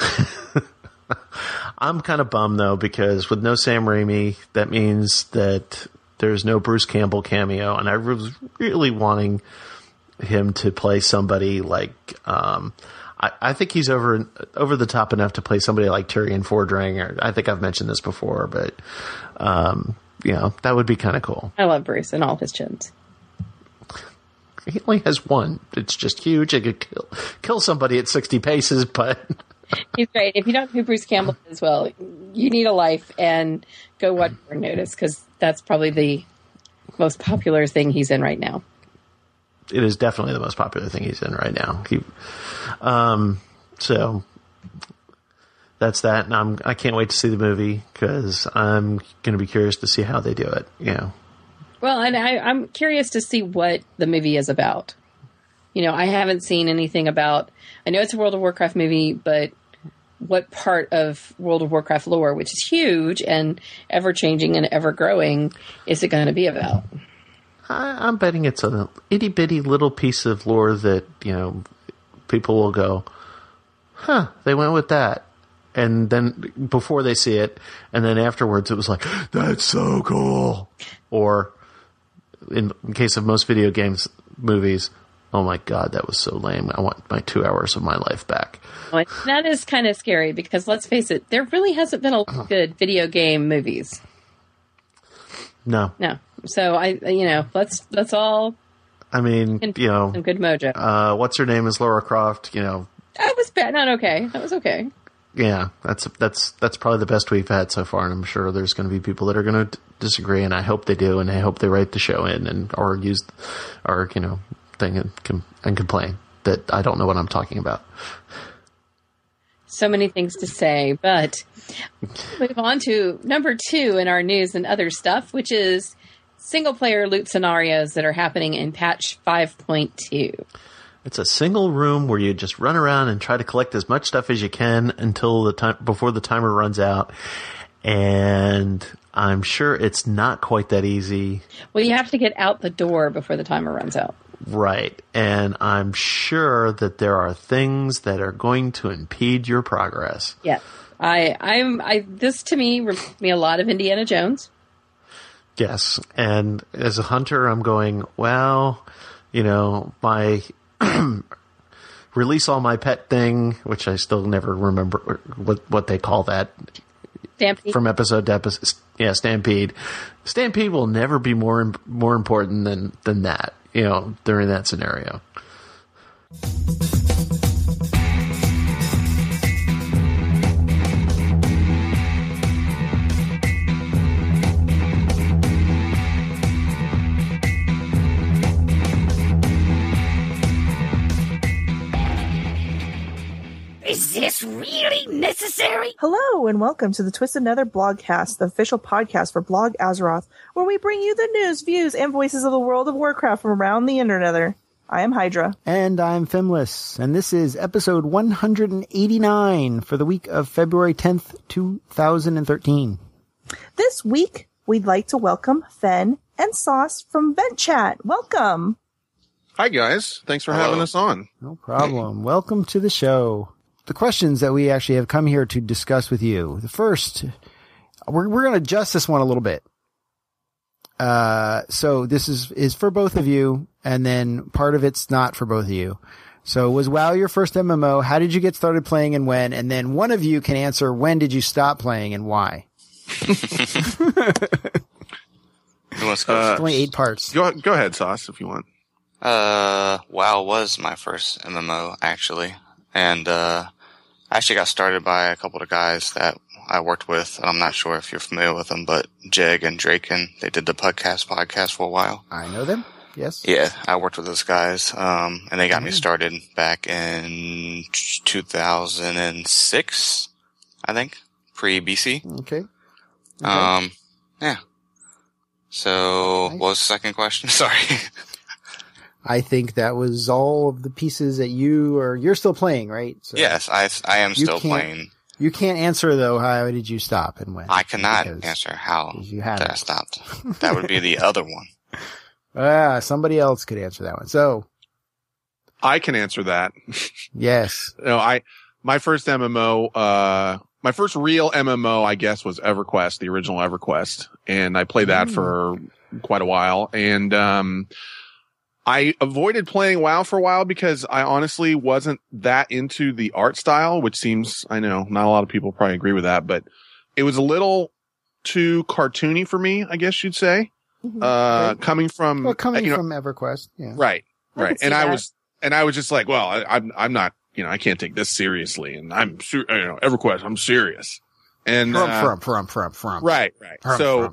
S5: I'm kind of bummed though because with no Sam Raimi, that means that there's no Bruce Campbell cameo, and I was really wanting him to play somebody like um I, I think he's over over the top enough to play somebody like Tyrion Fordring, or I think I've mentioned this before, but um you know, that would be kind of cool.
S11: I love Bruce and all his chins.
S5: He only has one. It's just huge. It could kill kill somebody at sixty paces, but
S11: he's great. If you don't know who Bruce Campbell is, well, you need a life and go watch Burn Notice because that's probably the most popular thing he's in right now.
S5: It is definitely the most popular thing he's in right now. He, um, so that's that. And I'm, I can't wait to see the movie because I'm going to be curious to see how they do it. You know.
S11: Well, and I, I'm curious to see what the movie is about. You know, I haven't seen anything about, I know it's a World of Warcraft movie, but what part of World of Warcraft lore, which is huge and ever-changing and ever-growing, is it going to be about?
S5: I, I'm betting it's a itty-bitty little piece of lore that, you know, people will go, huh, they went with that. And then before they see it, and then afterwards it was like, that's so cool. Or in, in case of most video games movies, oh my God, that was so lame. I want my two hours of my life back.
S11: Well, that is kind of scary because let's face it, there really hasn't been a lot of good video game movies.
S5: No.
S11: No. So I, you know, let's, let's all.
S5: I mean, you know.
S11: Some good mojo.
S5: Uh, what's her name is Lara Croft, you know.
S11: That was bad. Not okay. That was okay.
S5: Yeah, that's that's that's probably the best we've had so far, and I'm sure there's going to be people that are going to d- disagree, and I hope they do, and I hope they write the show in and or use or you know thing and com- and complain that I don't know what I'm talking about.
S11: So many things to say, but move on to number two in our news and other stuff, which is single player loot scenarios that are happening in patch five point two.
S5: It's a single room where you just run around and try to collect as much stuff as you can until the time before the timer runs out. And I'm sure it's not quite that easy.
S11: Well, you have to get out the door before the timer runs out.
S5: Right. And I'm sure that there are things that are going to impede your progress.
S11: Yeah. I, I'm, I, this to me reminds me a lot of Indiana Jones.
S5: Yes. And as a hunter, I'm going, well, you know, my release all my pet thing, which I still never remember what, what they call that.
S11: Stampede.
S5: From episode to episode. Yeah, Stampede. Stampede will never be more, more important than, than that, you know, during that scenario.
S6: Is this really necessary?
S7: Hello, and welcome to the Twisted Nether Blogcast, the official podcast for Blog Azeroth, where we bring you the news, views, and voices of the world of Warcraft from around the Internether. I am Hydra.
S23: And I'm Fimless, and this is episode one hundred eighty-nine for the week of February tenth, two thousand thirteen.
S7: This week, we'd like to welcome Fen and Sauce from Vent Chat. Welcome.
S24: Hi, guys. Thanks for Hello. having us on.
S23: No problem. Welcome to the show. The questions that we actually have come here to discuss with you. The first, we're we're going to adjust this one a little bit. Uh, so this is is for both of you, and then part of it's not for both of you. So was WoW your first M M O? How did you get started playing and when? And then one of you can answer when did you stop playing and why?
S24: Who wants to go? Uh,
S23: it's only eight parts.
S24: Go go ahead, Sauce, if you want.
S17: Uh, WoW was my first M M O actually, and uh. I actually got started by a couple of guys that I worked with, and I'm not sure if you're familiar with them, but Jeg and Draken, they did the podcast podcast for a while.
S23: I know them, yes.
S17: Yeah, I worked with those guys, um, and they got mm-hmm. me started back in two thousand six, I think, pre-B C.
S23: Okay. okay.
S17: Um, yeah. So, nice. What was the second question? Sorry.
S23: I think that was all of the pieces that you are, you're still playing, right? So
S17: yes, I, I am still playing.
S23: You can't answer though, how did you stop and when?
S17: I cannot answer how you that I stopped. That would be the other one.
S23: Ah, somebody else could answer that one. So.
S24: I can answer that.
S23: Yes.
S24: No, I, my first M M O, uh, my first real M M O, I guess, was EverQuest, the original EverQuest. And I played that mm. for quite a while. And, um, I avoided playing WoW for a while because I honestly wasn't that into the art style, which seems, I know not a lot of people probably agree with that, but it was a little too cartoony for me, I guess you'd say. Mm-hmm. Uh, right. coming from,
S23: well, coming
S24: you know,
S23: from EverQuest. Yeah.
S24: Right. Right.
S7: I
S24: and I
S7: that.
S24: was, and I was just like, well, I, I'm, I'm not, you know, I can't take this seriously. And I'm, you know, EverQuest, I'm serious. And,
S23: from,
S24: uh,
S23: from, from, from, from.
S24: Right. Right.
S23: From,
S24: so,
S23: from.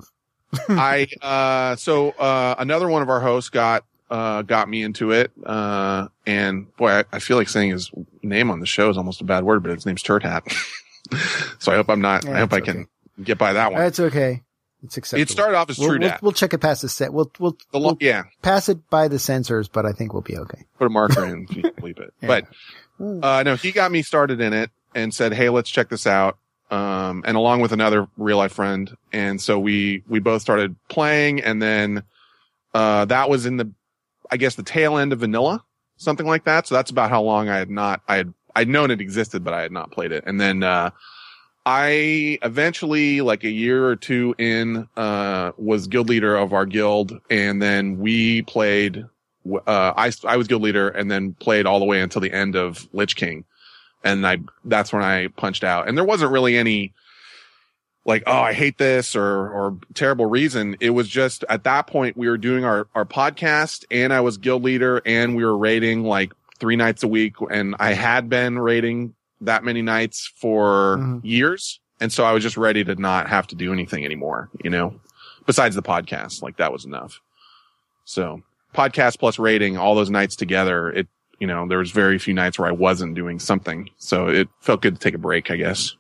S24: I uh, so uh, another one of our hosts got uh, got me into it, uh, and boy, I, I feel like saying his name on the show is almost a bad word, but his name's Turd Hat. So I hope I'm not.
S23: Yeah,
S24: I hope I
S23: okay.
S24: can get by that one.
S23: That's okay. It's acceptable.
S24: It started off as
S23: we'll,
S24: True
S23: we'll,
S24: Dat.
S23: we'll check it past the set. We'll we'll,
S24: The lo-
S23: we'll
S24: yeah.
S23: pass it by the censors, but I think we'll be okay.
S24: Put a marker in, if you can bleep it.
S23: Yeah.
S24: But uh, no, he got me started in it and said, "Hey, let's check this out." Um, and along with another real life friend, and so we we both started playing, and then uh, that was in the, I guess, the tail end of vanilla, something like that. So that's about how long I had not I had I'd known it existed, but I had not played it. And then uh, I eventually, like a year or two in, uh, was guild leader of our guild, and then we played. Uh, I I was guild leader, and then played all the way until the end of Lich King. And I, that's when I punched out. And there wasn't really any, like, oh, I hate this or, or terrible reason. It was just at that point we were doing our, our podcast, and I was guild leader, and we were raiding like three nights a week. And I had been raiding that many nights for
S23: Mm-hmm.
S24: years. And so I was just ready to not have to do anything anymore, you know, besides the podcast. Like that was enough. So podcast plus raiding, all those nights together, it, you know, there was very few nights where I wasn't doing something. So it felt good to take a break, I guess.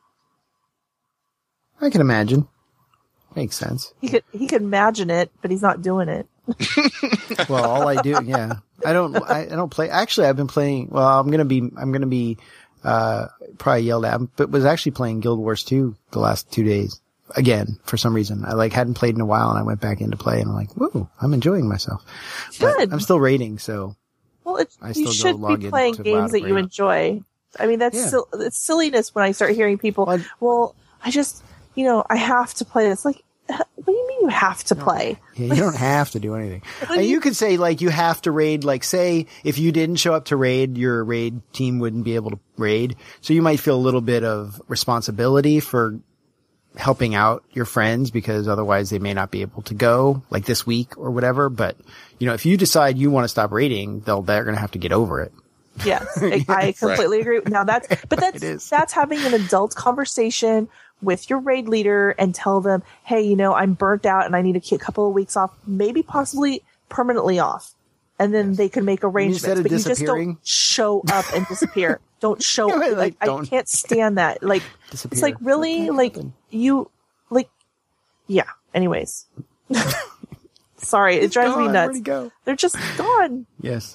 S23: I can imagine. Makes sense.
S7: He could he could imagine it, but he's not doing it.
S23: Well, all I do, yeah, I don't, I, I don't play. Actually, I've been playing. Well, I'm gonna be, I'm gonna be, uh, probably yelled at, but was actually playing Guild Wars two the last two days again for some reason. I like hadn't played in a while, and I went back into play, and I'm like, whoa, I'm enjoying myself. But
S7: Good.
S23: I'm still raiding, so.
S7: Well, it's,
S23: I
S7: you
S23: still go
S7: should
S23: log
S7: be
S23: in
S7: playing
S23: to
S7: games
S23: WoW
S7: that
S23: to
S7: you
S23: raid.
S7: enjoy. I mean, that's
S23: Yeah.
S7: sil- it's silliness when I start hearing people. Well, I just, you know, I have to play this. Like, what do you mean you have to play?
S23: Yeah, you don't have to do anything. And you could say, like, you have to raid, like, say, if you didn't show up to raid, your raid team wouldn't be able to raid. So you might feel a little bit of responsibility for helping out your friends because otherwise they may not be able to go, like this week or whatever. But, you know, if you decide you want to stop raiding, they'll, they're going to have to get over it.
S7: Yes, I, I completely agree. Now that's, but that's, that's having an adult conversation with your raid leader and tell them, hey, you know, I'm burnt out and I need a couple of weeks off, maybe possibly permanently off. And then they could make arrangements,
S23: Instead of
S7: but you just
S23: disappearing?
S7: don't show up and disappear. Don't show
S23: Yeah,
S7: like,
S23: like,
S7: I
S23: don't
S7: can't stand that. Like,
S23: disappear.
S7: it's like, really? Like, you, like, yeah. Anyways. Sorry, it drives me
S23: gone.
S7: nuts.
S23: Where'd he go?
S7: They're just gone.
S23: Yes.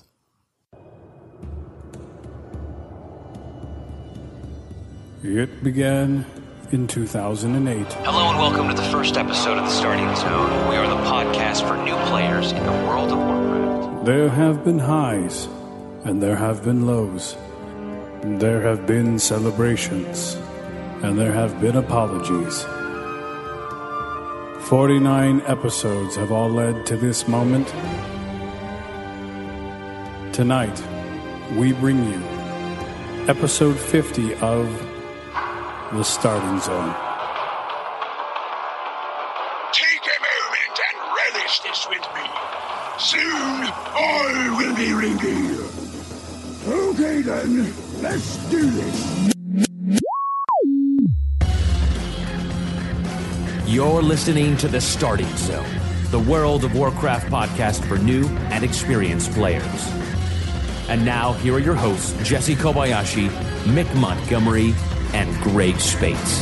S12: It began in two thousand eight.
S13: Hello and welcome to the first episode of The Starting Zone. We are the podcast for new players in the world of Warcraft.
S12: There have been highs, and there have been lows. There have been celebrations, and there have been apologies. forty-nine episodes have all led to this moment. Tonight, we bring you episode fifty of The Starting Zone.
S6: Take a moment and relish this with me. Soon, all will be revealed. Okay then, let's do this.
S14: You're listening to The Starting Zone, the World of Warcraft podcast for new and experienced players. And now, here are your hosts, Jesse Kobayashi, Mick Montgomery, and Greg Spates.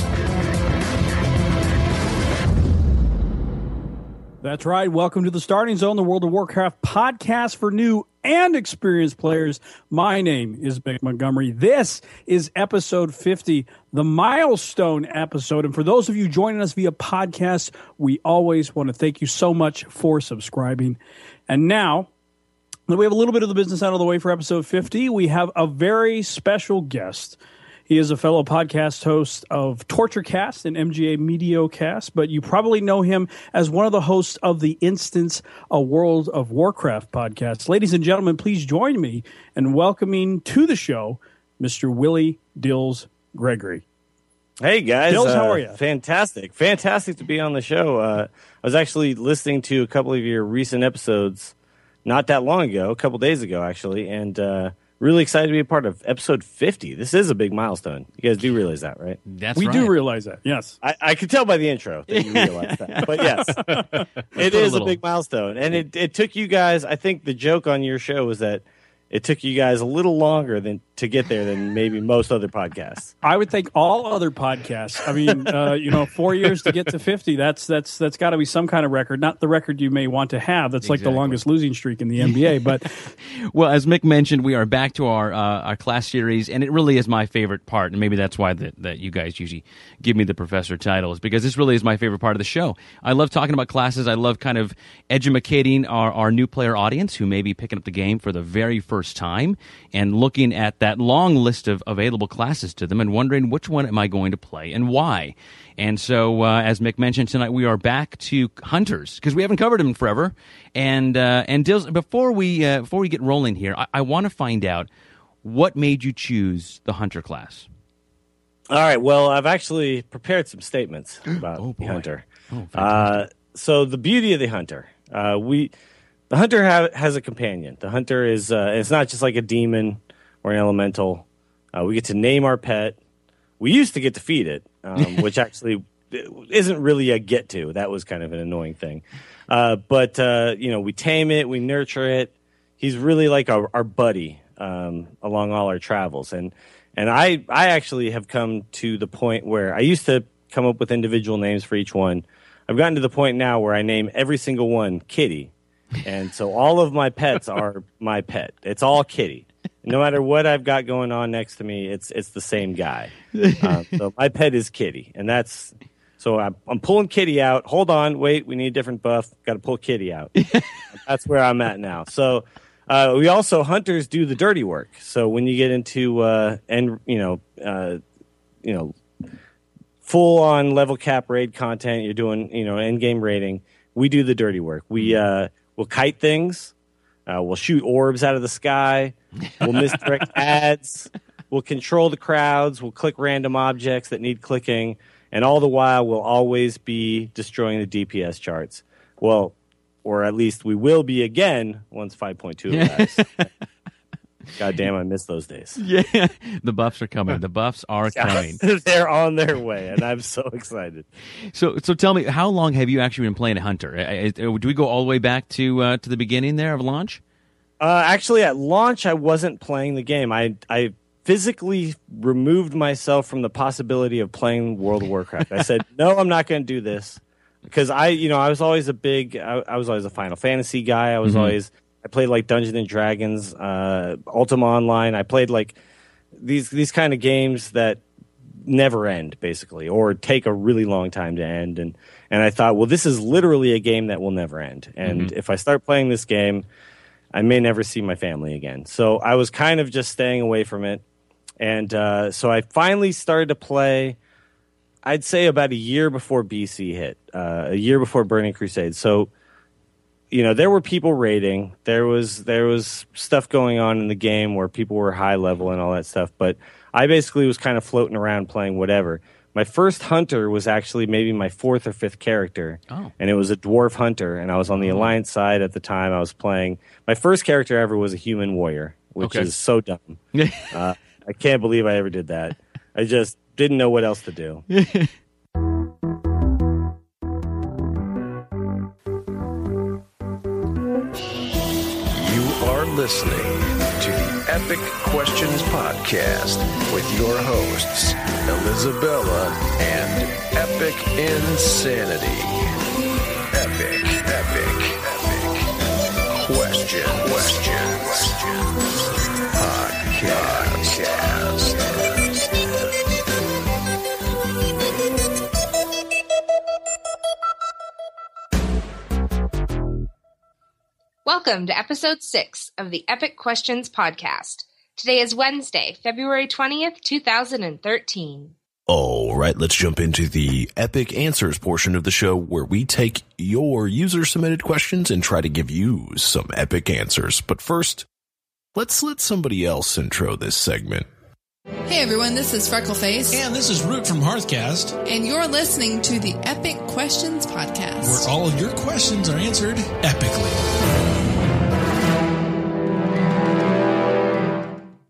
S15: That's right. Welcome to The Starting Zone, the World of Warcraft podcast for new and experienced players. My name is Mick Montgomery. This is episode fifty, the milestone episode. And for those of you joining us via podcast, we always want to thank you so much for subscribing. And now that we have a little bit of the business out of the way for episode fifty, we have a very special guest. He is a fellow podcast host of TortureCast and M G A Mediocast, but you probably know him as one of the hosts of the Instance, a World of Warcraft podcast. Ladies and gentlemen, please join me in welcoming to the show Mister Willie Dills Gregory.
S25: Hey, guys.
S15: Dills,
S25: uh,
S15: how are you?
S25: Fantastic. Fantastic to be on the show. Uh, I was actually listening to a couple of your recent episodes not that long ago, a couple days ago, actually, and uh, really excited to be a part of episode fifty. This is a big milestone. You guys do realize that, right?
S15: That's we right. do realize that, yes.
S25: I, I could tell by the intro that you realize that. But yes, it is a, a big milestone. And it, it took you guys, I think the joke on your show was that it took you guys a little longer than to get there than maybe most other podcasts.
S15: I would think all other podcasts. I mean, uh, you know, four years to get to fifty. That's that's that's got to be some kind of record. Not the record you may want to have. That's exactly. like the longest losing streak in the N B A. But
S8: well, as Mick mentioned, we are back to our uh, our class series, and it really is my favorite part. And maybe that's why that that you guys usually give me the professor titles, because this really is my favorite part of the show. I love talking about classes. I love kind of educating our our new player audience who may be picking up the game for the very first time and looking at that long list of available classes to them and wondering which one am I going to play and why. And so, uh, as Mick mentioned tonight, we are back to hunters because we haven't covered them in forever. And uh, and Dills, before we uh, before we get rolling here, I, I want to find out what made you choose the hunter class.
S25: All right. Well, I've actually prepared some statements about
S8: oh,
S25: the hunter.
S8: Oh,
S25: uh, so the beauty of the hunter, uh, we the hunter ha- has a companion. The hunter is uh, it's not just like a demon or an elemental. Uh, we get to name our pet. We used to get to feed it, um, which actually isn't really a get to. That was kind of an annoying thing. Uh, but, uh, you know, we tame it, we nurture it. He's really like our, our buddy um, along all our travels. And and I, I actually have come to the point where I used to come up with individual names for each one. I've gotten to the point now where I name every single one Kitty. And so all of my pets are my pet. It's all Kitty. No matter what I've got going on next to me, it's it's the same guy. Um, so my pet is Kitty, and that's so I'm, I'm pulling Kitty out. Hold on, wait, we need a different buff. Got to pull Kitty out. That's where I'm at now. So uh, we also hunters do the dirty work. So when you get into uh, and you know uh, you know full on level cap raid content, you're doing you know end game raiding. We do the dirty work. We uh, will kite things. Uh, we'll shoot orbs out of the sky. We'll misdirect ads. We'll control the crowds. We'll click random objects that need clicking. And all the while, we'll always be destroying the D P S charts. Well, or at least we will be again once five point two arrives. God damn, I miss those days.
S8: Yeah, the buffs are coming. The buffs are coming.
S25: They're on their way, and I'm so excited.
S8: So, so tell me, how long have you actually been playing Hunter? Do we go all the way back to uh, to the beginning there of launch?
S25: Uh, actually, at launch, I wasn't playing the game. I I physically removed myself from the possibility of playing World of Warcraft. I said, no, I'm not going to do this because I, you know, I was always a big, I, I was always a Final Fantasy guy. I was mm-hmm. always. I played like Dungeons and Dragons, uh, Ultima Online. I played like these these kind of games that never end, basically, or take a really long time to end. And and I thought, well, this is literally a game that will never end. And mm-hmm. if I start playing this game, I may never see my family again. So I was kind of just staying away from it. And uh, so I finally started to play, I'd say about a year before B C hit, uh, a year before Burning Crusade. So you know, there were people raiding. There was there was stuff going on in the game where people were high level and all that stuff. But I basically was kind of floating around playing whatever. My first hunter was actually maybe my fourth or fifth character,
S8: oh.
S25: and it was a dwarf hunter. And I was on the oh. Alliance side at the time. I was playing. My first character ever was a human warrior, which
S8: okay.
S25: is so dumb. uh, I can't believe I ever did that. I just didn't know what else to do.
S21: Listening to the Epic Questions Podcast with your hosts, Elizabella and Epic Insanity. Epic, epic, epic. Question, question, question. Podcast.
S9: Welcome to episode six of the Epic Questions Podcast. Today is Wednesday, February twentieth, twenty thirteen.
S16: All right, let's jump into the Epic Answers portion of the show where we take your user-submitted questions and try to give you some epic answers. But first, let's let somebody else intro this segment.
S19: Hey everyone, this is Freckleface.
S20: And this is Root from Hearthcast.
S19: And you're listening to the Epic Questions Podcast,
S20: where all of your questions are answered epically.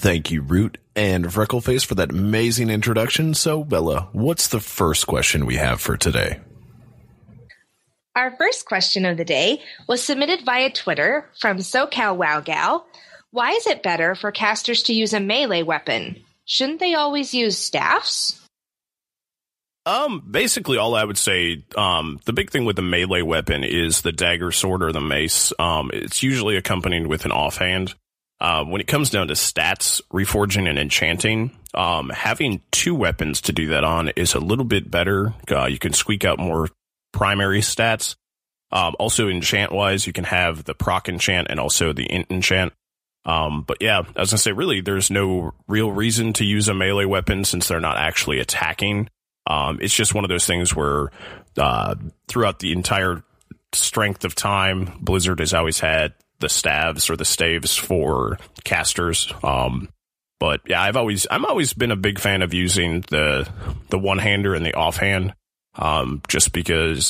S16: Thank you, Root and Freckleface, for that amazing introduction. So, Bella, what's the first question we have for today?
S9: Our first question of the day was submitted via Twitter from SoCal WowGal. Why is it better for casters to use a melee weapon? Shouldn't they always use staffs?
S3: Um, basically, all I would say, um, the big thing with the melee weapon is the dagger, sword, or the mace. Um, it's usually accompanied with an offhand. Uh, when it comes down to stats, reforging, and enchanting, um, having two weapons to do that on is a little bit better. Uh, you can squeak out more primary stats. Um, also, enchant-wise, you can have the proc enchant and also the int enchant. Um, but yeah, I was gonna say, really, there's no real reason to use a melee weapon since they're not actually attacking. Um, it's just one of those things where, uh, throughout the entire strength of time, Blizzard has always had the staves or the staves for casters. Um, but yeah, I've always, I'm always been a big fan of using the, the one-hander and the offhand. Um, just because,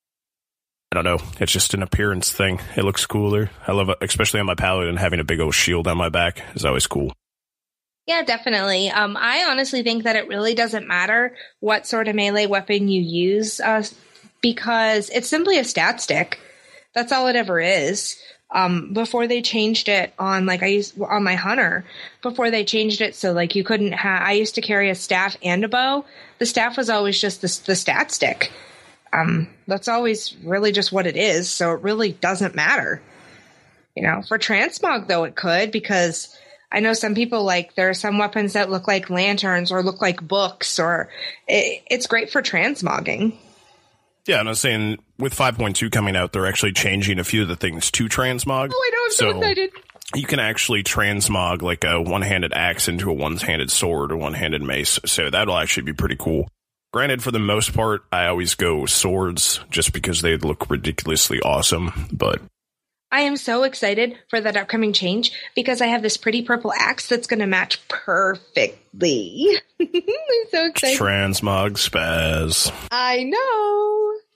S3: I don't know, it's just an appearance thing. It looks cooler. I love it, especially on my paladin, having a big old shield on my back is always cool.
S9: Yeah, definitely. Um, I honestly think that it really doesn't matter what sort of melee weapon you use, uh, because it's simply a stat stick. That's all it ever is. Um, before they changed it on, like, I used on my hunter, before they changed it so, like, you couldn't have, I used to carry a staff and a bow. The staff was always just the, the stat stick. Um, that's always really just what it is, so it really doesn't matter. You know, for transmog, though, it could, because I know some people, like, there are some weapons that look like lanterns or look like books, or it, it's great for transmogging.
S3: Yeah, and I was saying, with five point two coming out, they're actually changing a few of the things to transmog.
S9: Oh, I know, I'm so, so excited.
S3: You can actually transmog, like, a one-handed axe into a one-handed sword or one-handed mace, so that'll actually be pretty cool. Granted, for the most part, I always go swords, just because they look ridiculously awesome, but
S9: I am so excited for that upcoming change, because I have this pretty purple axe that's going to match perfectly. I'm so excited.
S3: Transmog spaz.
S9: I know.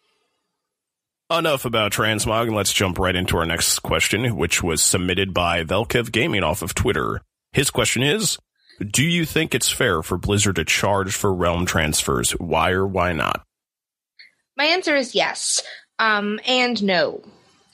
S3: Enough about transmog, and let's jump right into our next question, which was submitted by Velkev Gaming off of Twitter. His question is, do you think it's fair for Blizzard to charge for realm transfers? Why or why not?
S9: My answer is yes, um, and no.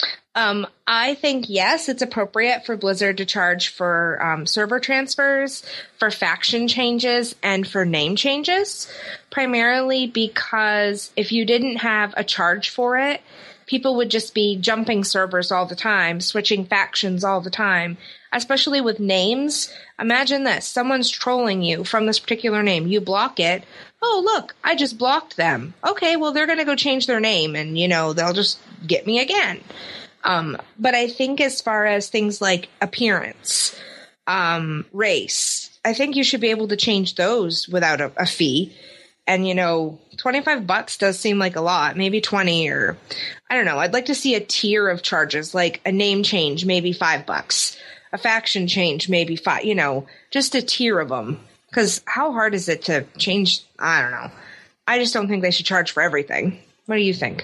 S9: Um, I think, yes, it's appropriate for Blizzard to charge for um, server transfers, for faction changes, and for name changes, primarily because if you didn't have a charge for it, people would just be jumping servers all the time, switching factions all the time, especially with names. Imagine this. Someone's trolling you from this particular name. You block it. Oh, look, I just blocked them. Okay, well, they're going to go change their name, and, you know, they'll just get me again. Um, but I think as far as things like appearance, um, race, I think you should be able to change those without a, a fee. And, you know, twenty-five bucks does seem like a lot, maybe twenty, or I don't know. I'd like to see a tier of charges, like a name change, maybe five bucks, a faction change, maybe five, you know, just a tier of them. Because how hard is it to change? I don't know. I just don't think they should charge for everything. What do you think?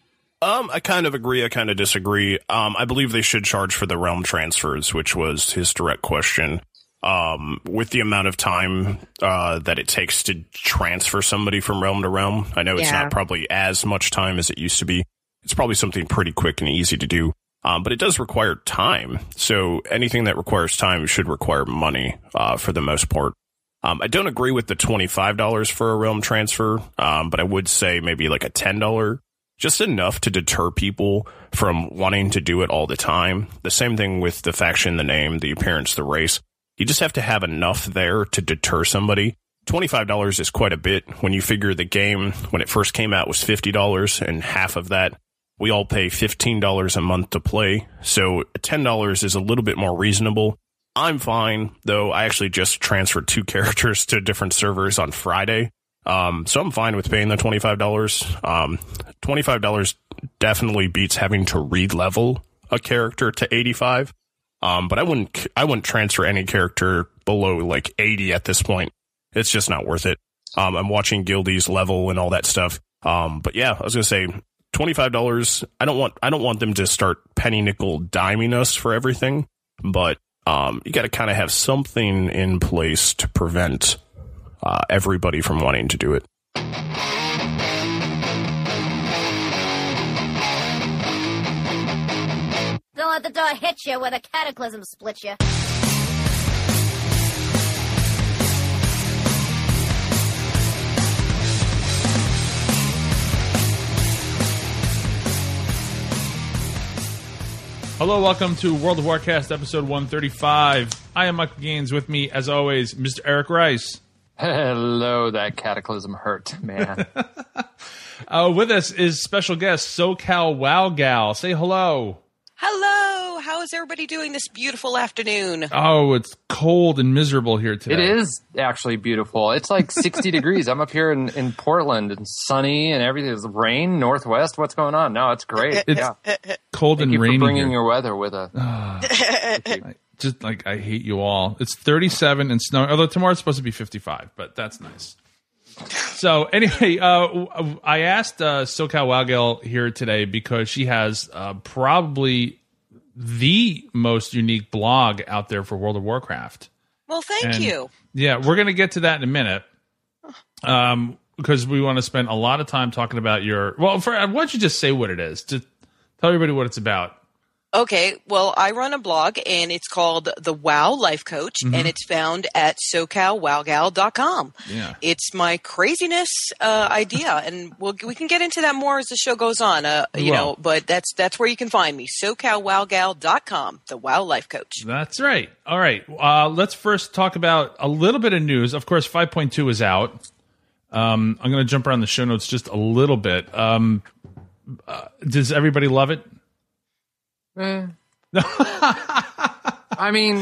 S3: Um, I kind of agree. I kind of disagree. Um, I believe they should charge for the realm transfers, which was his direct question. Um, with the amount of time uh, that it takes to transfer somebody from realm to realm, I know it's
S9: Yeah.
S3: not probably as much time as it used to be. It's probably something pretty quick and easy to do. Um, but it does require time. So anything that requires time should require money uh, for the most part. Um, I don't agree with the twenty-five dollars for a realm transfer, um, but I would say maybe like a ten dollars. Just enough to deter people from wanting to do it all the time. The same thing with the faction, the name, the appearance, the race. You just have to have enough there to deter somebody. twenty-five dollars is quite a bit. When you figure the game, when it first came out, was fifty dollars, and half of that, we all pay fifteen dollars a month to play. So ten dollars is a little bit more reasonable. I'm fine, though. I actually just transferred two characters to different servers on Friday. Um, so I'm fine with paying the twenty-five dollars. Um, twenty-five dollars definitely beats having to re-level a character to eighty-five. Um, but I wouldn't, I wouldn't transfer any character below like eighty at this point. It's just not worth it. Um, I'm watching guildies level and all that stuff. Um, but yeah, I was gonna say twenty-five dollars. I don't want, I don't want them to start penny nickel diming us for everything, but um, you got to kind of have something in place to prevent uh, everybody from wanting to do it.
S1: Don't let the door hit you when a cataclysm splits you.
S4: Hello, welcome to World of Warcraft episode one thirty-five. I am Michael Gaines. With me, as always, Mister Eric Rice.
S10: Hello, that cataclysm hurt, man.
S4: uh, with us is special guest SoCal Wow Gal. Say hello.
S18: Hello. How is everybody doing this beautiful afternoon?
S4: Oh, it's cold and miserable here today.
S10: It is actually beautiful. It's like sixty degrees. I'm up here in, in Portland and sunny and everything. There's rain, northwest. What's going on? No, it's great.
S4: It's
S10: yeah.
S4: cold
S10: Thank
S4: and
S10: you
S4: rainy
S10: for bringing
S4: here.
S10: your weather with us.
S4: I, just like I hate you all. It's thirty-seven and snowing. Although tomorrow's supposed to be fifty-five, but that's nice. So anyway, uh, I asked uh, SoCal Wow Gal here today because she has uh, probably the most unique blog out there for World of Warcraft.
S18: Well, thank
S4: And,
S18: you.
S4: Yeah, we're going to get to that in a minute um, because we want to spend a lot of time talking about your. Well, for, why don't you just say what it is? Just tell everybody what it's about.
S18: Okay, well, I run a blog, and it's called The WoW Life Coach,
S4: Mhm.
S18: and it's found at so cal wow gal dot com.
S4: Yeah.
S18: It's my craziness uh, idea, and we'll, we can get into that more as the show goes on, uh,
S4: We
S18: you
S4: will.
S18: know, but that's that's where you can find me, so cal wow gal dot com, The WoW Life Coach.
S4: That's right. All right. Uh, let's first talk about a little bit of news. Of course, five point two is out. Um, I'm going to jump around the show notes just a little bit. Um, uh, does everybody love it?
S10: Eh. I mean,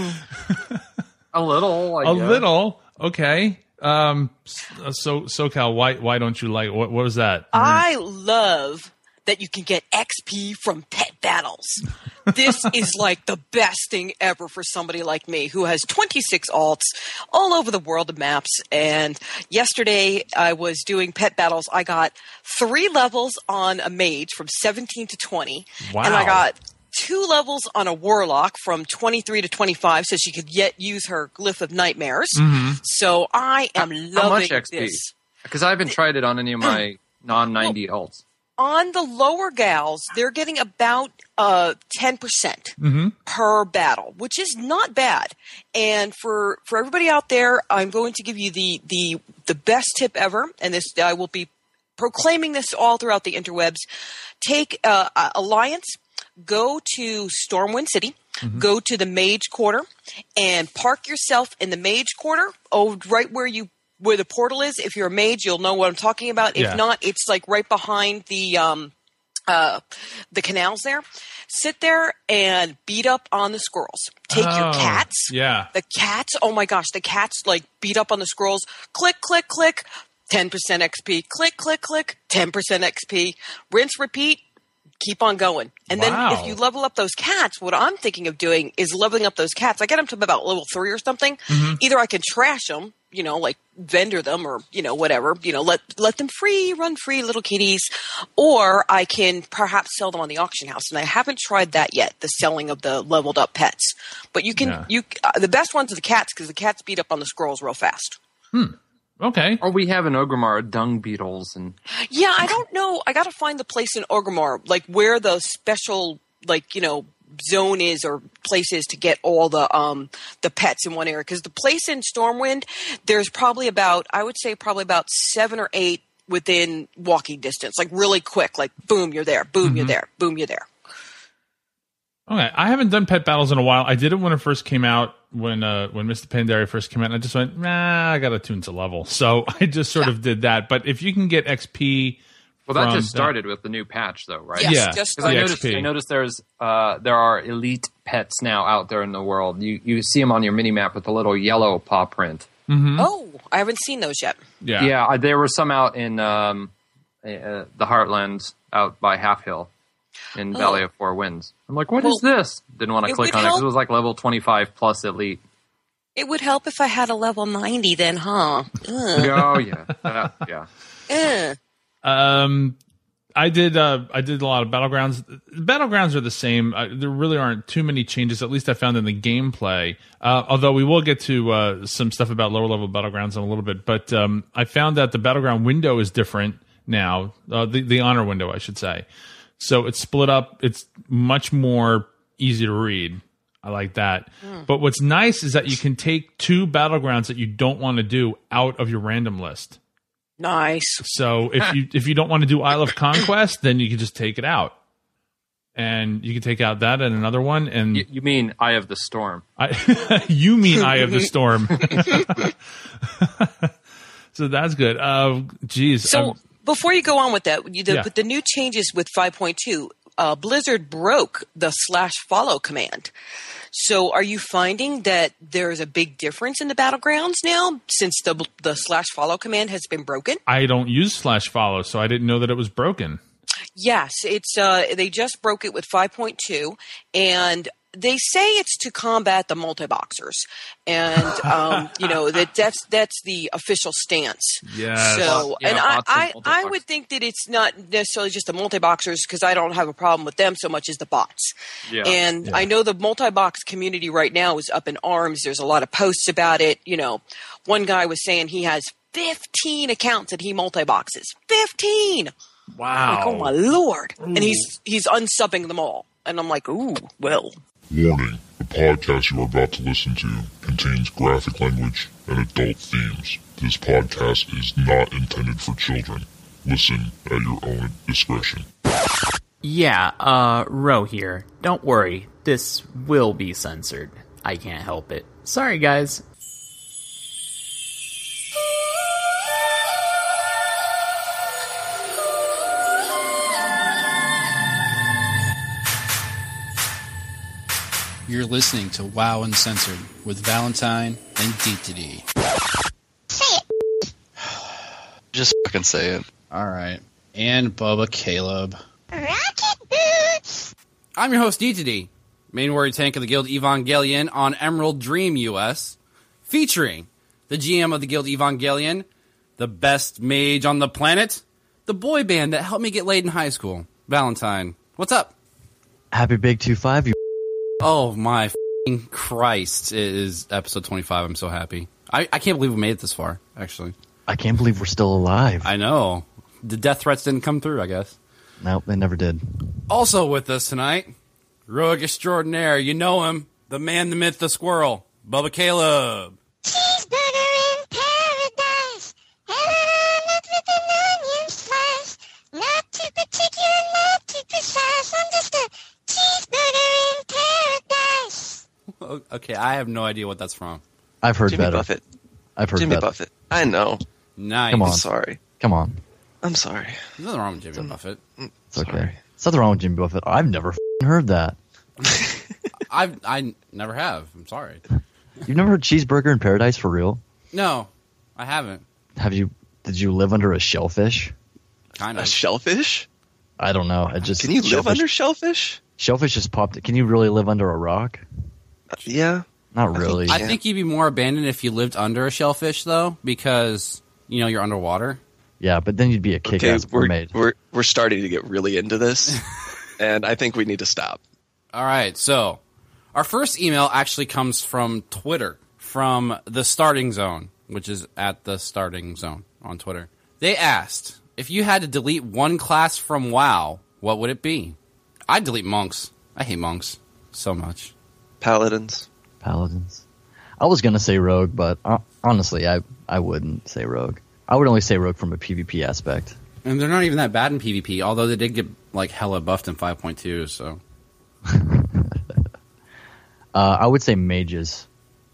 S10: a little. I
S4: a
S10: guess.
S4: little. Okay. Um, so SoCal, why why don't you like? What, what was that?
S18: I love that you can get X P from pet battles. This is like the best thing ever for somebody like me who has twenty-six alts all over the world of maps. And yesterday I was doing pet battles. I got three levels on a mage from seventeen to twenty.
S22: Wow.
S18: And I got two levels on a warlock from twenty-three to twenty-five so she could yet use her Glyph of Nightmares.
S10: Mhm.
S18: So I am loving
S10: How much X P?
S18: this.
S10: Because I haven't tried it on any of my non ninety alts.
S18: On the lower gals, they're getting about uh, ten percent
S10: Mm-hmm.
S18: per battle, which is not bad. And for for everybody out there, I'm going to give you the the the best tip ever, and this I will be proclaiming this all throughout the interwebs. Take uh, uh, Alliance, go to Stormwind City,
S22: Mhm.
S18: go to the Mage Quarter, and park yourself in the Mage Quarter, oh, right where you where the portal is. If you're a mage, you'll know what I'm talking about. If
S22: Yeah.
S18: not, it's like right behind the um, uh, the canals there. Sit there and beat up on the squirrels. Take your
S4: Oh,
S18: cats.
S4: Yeah.
S18: The cats, oh my gosh, the cats like beat up on the squirrels. Click, click, click, ten percent X P. Click, click, click, ten percent X P. Rinse, repeat, keep on going. And then
S22: Wow.
S18: if you level up those cats, what I'm thinking of doing is leveling up those cats. I get them to about level three or something.
S22: Mhm.
S18: Either I can trash them, you know, like vendor them or, you know, whatever, you know, let let them free, run free, little kitties. Or I can perhaps sell them on the auction house. And I haven't tried that yet, the selling of the leveled up pets. But you can,
S4: Yeah.
S18: you uh, the best ones are the cats because the cats beat up on the squirrels real fast.
S4: Okay.
S10: Or we have an Ogrimmar dung beetles and
S18: Yeah, I don't know. I got to find the place in Orgrimmar, like where the special, like, you know, zone is or place is to get all the um the pets in one area. Because the place in Stormwind, there's probably about, I would say probably about seven or eight within walking distance, like really quick, like boom, you're there, boom, you're
S4: Mhm.
S18: there, boom, you're there.
S4: Okay, I haven't done pet battles in a while. I did it when it first came out, when uh, when Mister Pandaria first came out, and I just went, nah, I got to tune to level. So I just sort of did that. But if you can get X P,
S10: well, that
S4: from
S10: just started with the new patch, though, right?
S4: Yes, Yeah. just
S10: 'Cause I
S4: the
S10: noticed,
S4: X P.
S10: I noticed there's uh, there are elite pets now out there in the world. You you see them on your mini map with the little yellow paw print.
S4: Mm-hmm.
S18: Oh, I haven't seen those yet.
S4: Yeah,
S10: yeah. I- There were some out in um, uh, the Heartlands out by Half Hill in
S18: Oh.
S10: Valley of Four Winds. I'm like, what is
S18: Well,
S10: this? Didn't want to
S18: it
S10: click
S18: would
S10: on it because
S18: help-
S10: it was like level twenty-five plus elite.
S18: It would help if I had a level ninety then, huh? Ugh.
S10: Oh yeah, Uh, yeah.
S18: Eh.
S4: Um, I did. Uh, I did a lot of battlegrounds. Battlegrounds are the same. Uh, there really aren't too many changes. At least I found in the gameplay. Uh, although we will get to uh, some stuff about lower level battlegrounds in a little bit. But um, I found that the battleground window is different now. Uh, the the honor window, I should say. So it's split up. It's much more easy to read. I like that. Mm. But what's nice is that you can take two battlegrounds that you don't want to do out of your random list.
S18: Nice.
S4: So if you if you don't want to do Isle of Conquest, then you can just take it out, and you can take out that and another one. And
S10: you, you mean Eye of the Storm?
S4: I, you mean Eye of the Storm? So that's good. Uh, geez.
S18: So
S4: um,
S18: before you go on with that, the,
S4: Yeah.
S18: with the new changes with five point two, uh, Blizzard broke the slash follow command. So are you finding that there's a big difference in the battlegrounds now since the the slash follow command has been broken?
S4: I don't use slash follow, so I didn't know that it was broken.
S18: Yes, it's uh, they just broke it with five point two, and they say it's to combat the multi-boxers, and um, you know that that's that's the official stance.
S4: Yes.
S18: So,
S10: Yeah,
S18: and I,
S10: lots of
S18: I, I
S10: multi-boxers.
S18: would think that it's not necessarily just the multi-boxers because I don't have a problem with them so much as the bots.
S10: Yeah.
S18: And
S10: Yeah.
S18: I know the multi-box community right now is up in arms. There's a lot of posts about it. You know, one guy was saying he has fifteen accounts that he multi-boxes. fifteen.
S4: Wow.
S18: Like, oh my lord!
S2: Ooh.
S18: And he's he's unsubbing them all, and I'm like, ooh, well.
S2: Warning, the podcast you are about to listen to contains graphic language and adult themes. This podcast is not intended for children. Listen at your own discretion.
S5: Yeah, uh, Ro here. Don't worry, this will be censored. I can't help it. Sorry, guys.
S11: You're listening to WoW Uncensored with Valentine and D T D.
S17: Just fucking say it.
S11: Alright. And Bubba Caleb.
S22: I'm your host, D T D, main warrior tank of the Guild Evangelion on Emerald Dream U S, featuring the G M of the Guild Evangelion, the best mage on the planet, the boy band that helped me get laid in high school, Valentine. What's up?
S26: Happy Big two five, you.
S22: Oh my f***ing Christ. It is episode twenty-five. I'm so happy. I, I can't believe we made it this far, actually.
S26: I can't believe we're still alive.
S22: I know. The death threats didn't come through, I guess.
S26: Nope, they never did.
S22: Also with us tonight, Rogue Extraordinaire. You know him. The man, the myth, the squirrel. Bubba Caleb.
S27: Cheeseburger in paradise. With an onion slice. Not too particular, not too precise. I'm just a cheeseburger in paradise.
S22: Okay, I have no idea what that's from.
S26: I've heard
S17: Jimmy
S26: better.
S17: Buffett.
S26: I've heard
S17: Jimmy
S26: better.
S17: Buffett. I know.
S22: Nice.
S26: Come on.
S17: I'm sorry.
S26: Come on.
S17: I'm sorry.
S22: There's nothing wrong with Jimmy Buffett.
S26: It's okay. There's nothing wrong with Jimmy Buffett. I've never f***ing heard that.
S22: I've, I never have. I'm sorry.
S26: You've never heard Cheeseburger in Paradise for real?
S22: No, I haven't.
S26: Have you? Did you live under a shellfish?
S22: Kind
S17: A
S22: of.
S17: shellfish?
S26: I don't know. It just
S17: Can you live
S26: shellfish-
S17: under shellfish?
S26: Shellfish just popped. Can you really live under a rock?
S17: Uh, yeah.
S26: Not really.
S22: I think you'd be more abandoned if you lived under a shellfish, though, because, you know, you're underwater.
S26: Yeah, but then you'd be a
S17: Okay,
S26: kick-ass
S17: we're,
S26: mermaid.
S17: we're we're starting to get really into this, and I think we need to stop.
S22: All right, so our first email actually comes from Twitter, from The Starting Zone, which is at The Starting Zone on Twitter. They asked, if you had to delete one class from WoW, what would it be? I'd delete monks. I hate monks so much.
S17: Paladins.
S26: Paladins. I was gonna say rogue, but uh, honestly, I I wouldn't say rogue. I would only say rogue from a PvP aspect.
S22: And they're not even that bad in PvP, although they did get, like, hella buffed in five point two, so...
S26: Uh, I would say mages.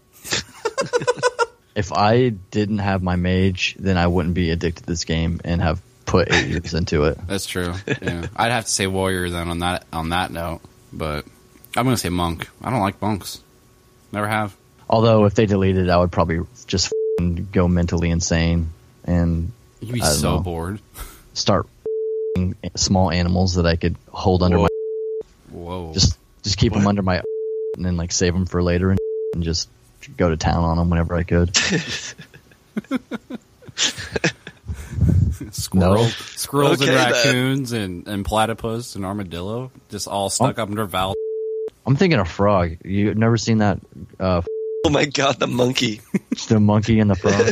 S26: If I didn't have my mage, then I wouldn't be addicted to this game and have put eight years into it.
S22: That's true. Yeah, I'd have to say warrior then on that on that note, but I'm gonna say monk. I don't like monks. Never have.
S26: Although if they deleted it, I would probably just f***ing go mentally insane and
S22: You'd be
S26: I don't
S22: so
S26: know,
S22: bored.
S26: Start f***ing small animals that I could hold under
S22: Whoa.
S26: my.
S22: Whoa.
S26: Just just keep them under my and then like save them for later and, and just go to town on them whenever I could.
S22: Squirrel,
S26: No.
S22: Squirrels
S26: Okay,
S22: and
S26: then.
S22: raccoons and, and platypus and armadillo just all stuck up under Val.
S26: I'm thinking of frog. You never seen that? Uh,
S17: Oh my god, the monkey.
S26: the monkey and the frog.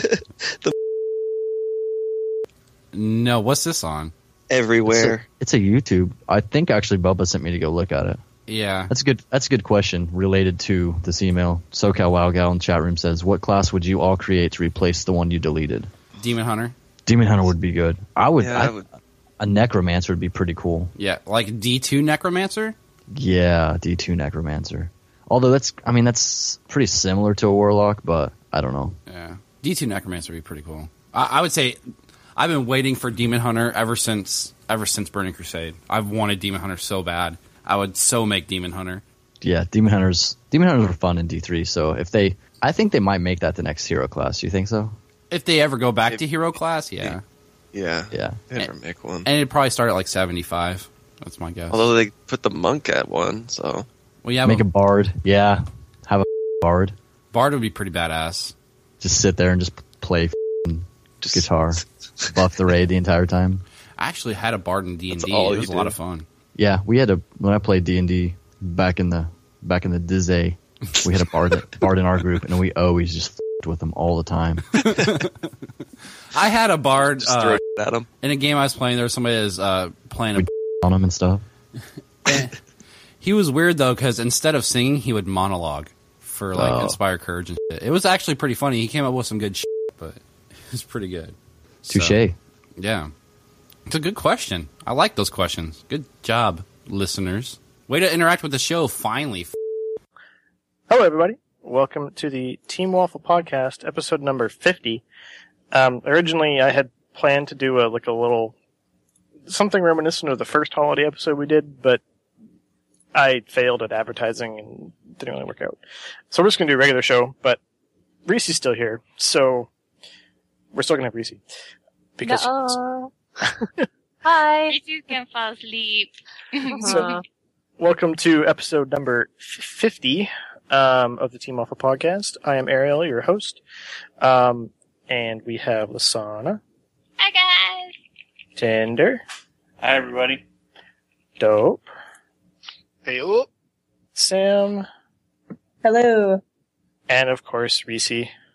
S22: No, what's this on?
S17: Everywhere.
S26: It's a, it's a YouTube. I think actually Bubba sent me to go look at it.
S22: Yeah.
S26: That's a good. That's a good question related to this email. SoCal WowGal in the chat room says, "What class would you all create to replace the one you deleted?"
S22: Demon Hunter.
S26: Demon Hunter would be good. I would.
S22: Yeah,
S26: I,
S22: I would-
S26: A necromancer would be pretty cool.
S22: Yeah, like D two Necromancer?
S26: Yeah, D two necromancer. Although that's, I mean, that's pretty similar to a warlock, but I don't know.
S22: Yeah. D two Necromancer would be pretty cool. I, I would say I've been waiting for Demon Hunter ever since ever since Burning Crusade. I've wanted Demon Hunter so bad. I would so make Demon Hunter.
S26: Yeah, demon hunters. Demon hunters are fun in D three. So if they, I think they might make that the next hero class. You think so?
S22: If they ever go back to hero class, yeah.
S17: Yeah.
S26: Yeah.
S17: They never make one.
S22: And it'd probably start at like seventy-five. That's my guess.
S17: Although they put the monk at one, so.
S22: Well, yeah,
S26: Make
S22: but
S26: a bard. Yeah, have a bard.
S22: Bard would be pretty badass.
S26: Just sit there and just play f***ing guitar, buff the raid the entire time.
S22: I actually had a Bard in D and D.
S26: all
S22: It
S26: you
S22: was a lot
S26: do.
S22: of fun.
S26: Yeah, we had a when I played D and D back in the back in the Dizay, we had a bard bard in our group, and we always just f***ed with them all the time.
S22: I had a Bard
S26: Just throw
S22: uh,
S26: it at 'em.
S22: in a game I was playing. There was somebody that was uh, playing a
S26: on them and stuff.
S22: He was weird though because instead of singing, he would monologue for like
S26: Oh.
S22: inspire courage and shit. It was actually pretty funny. He came up with some good shit, but it was pretty good.
S26: Touche.
S22: So, yeah, it's a good question. I like those questions. Good job, listeners. Way to interact with the show. Finally,
S6: Hello, everybody. Welcome to the Team Waffle Podcast, episode number fifty. Um, originally, I had planned to do a like a little something reminiscent of the first holiday episode we did, but I failed at advertising and didn't really work out. So we're just going to do a regular show, but Reese's still here, so we're still going to have Reese. Because
S7: No. Hi.
S12: You can fall asleep.
S6: So, welcome to episode number f- fifty um, of the Team Waffle Podcast. I am Ariel, your host, um, and we have Lasana.
S12: Hi, guys.
S6: Tender.
S13: Hi, everybody.
S6: Dope.
S13: Hey,
S6: Sam.
S7: Hello.
S6: And, of course, Reese,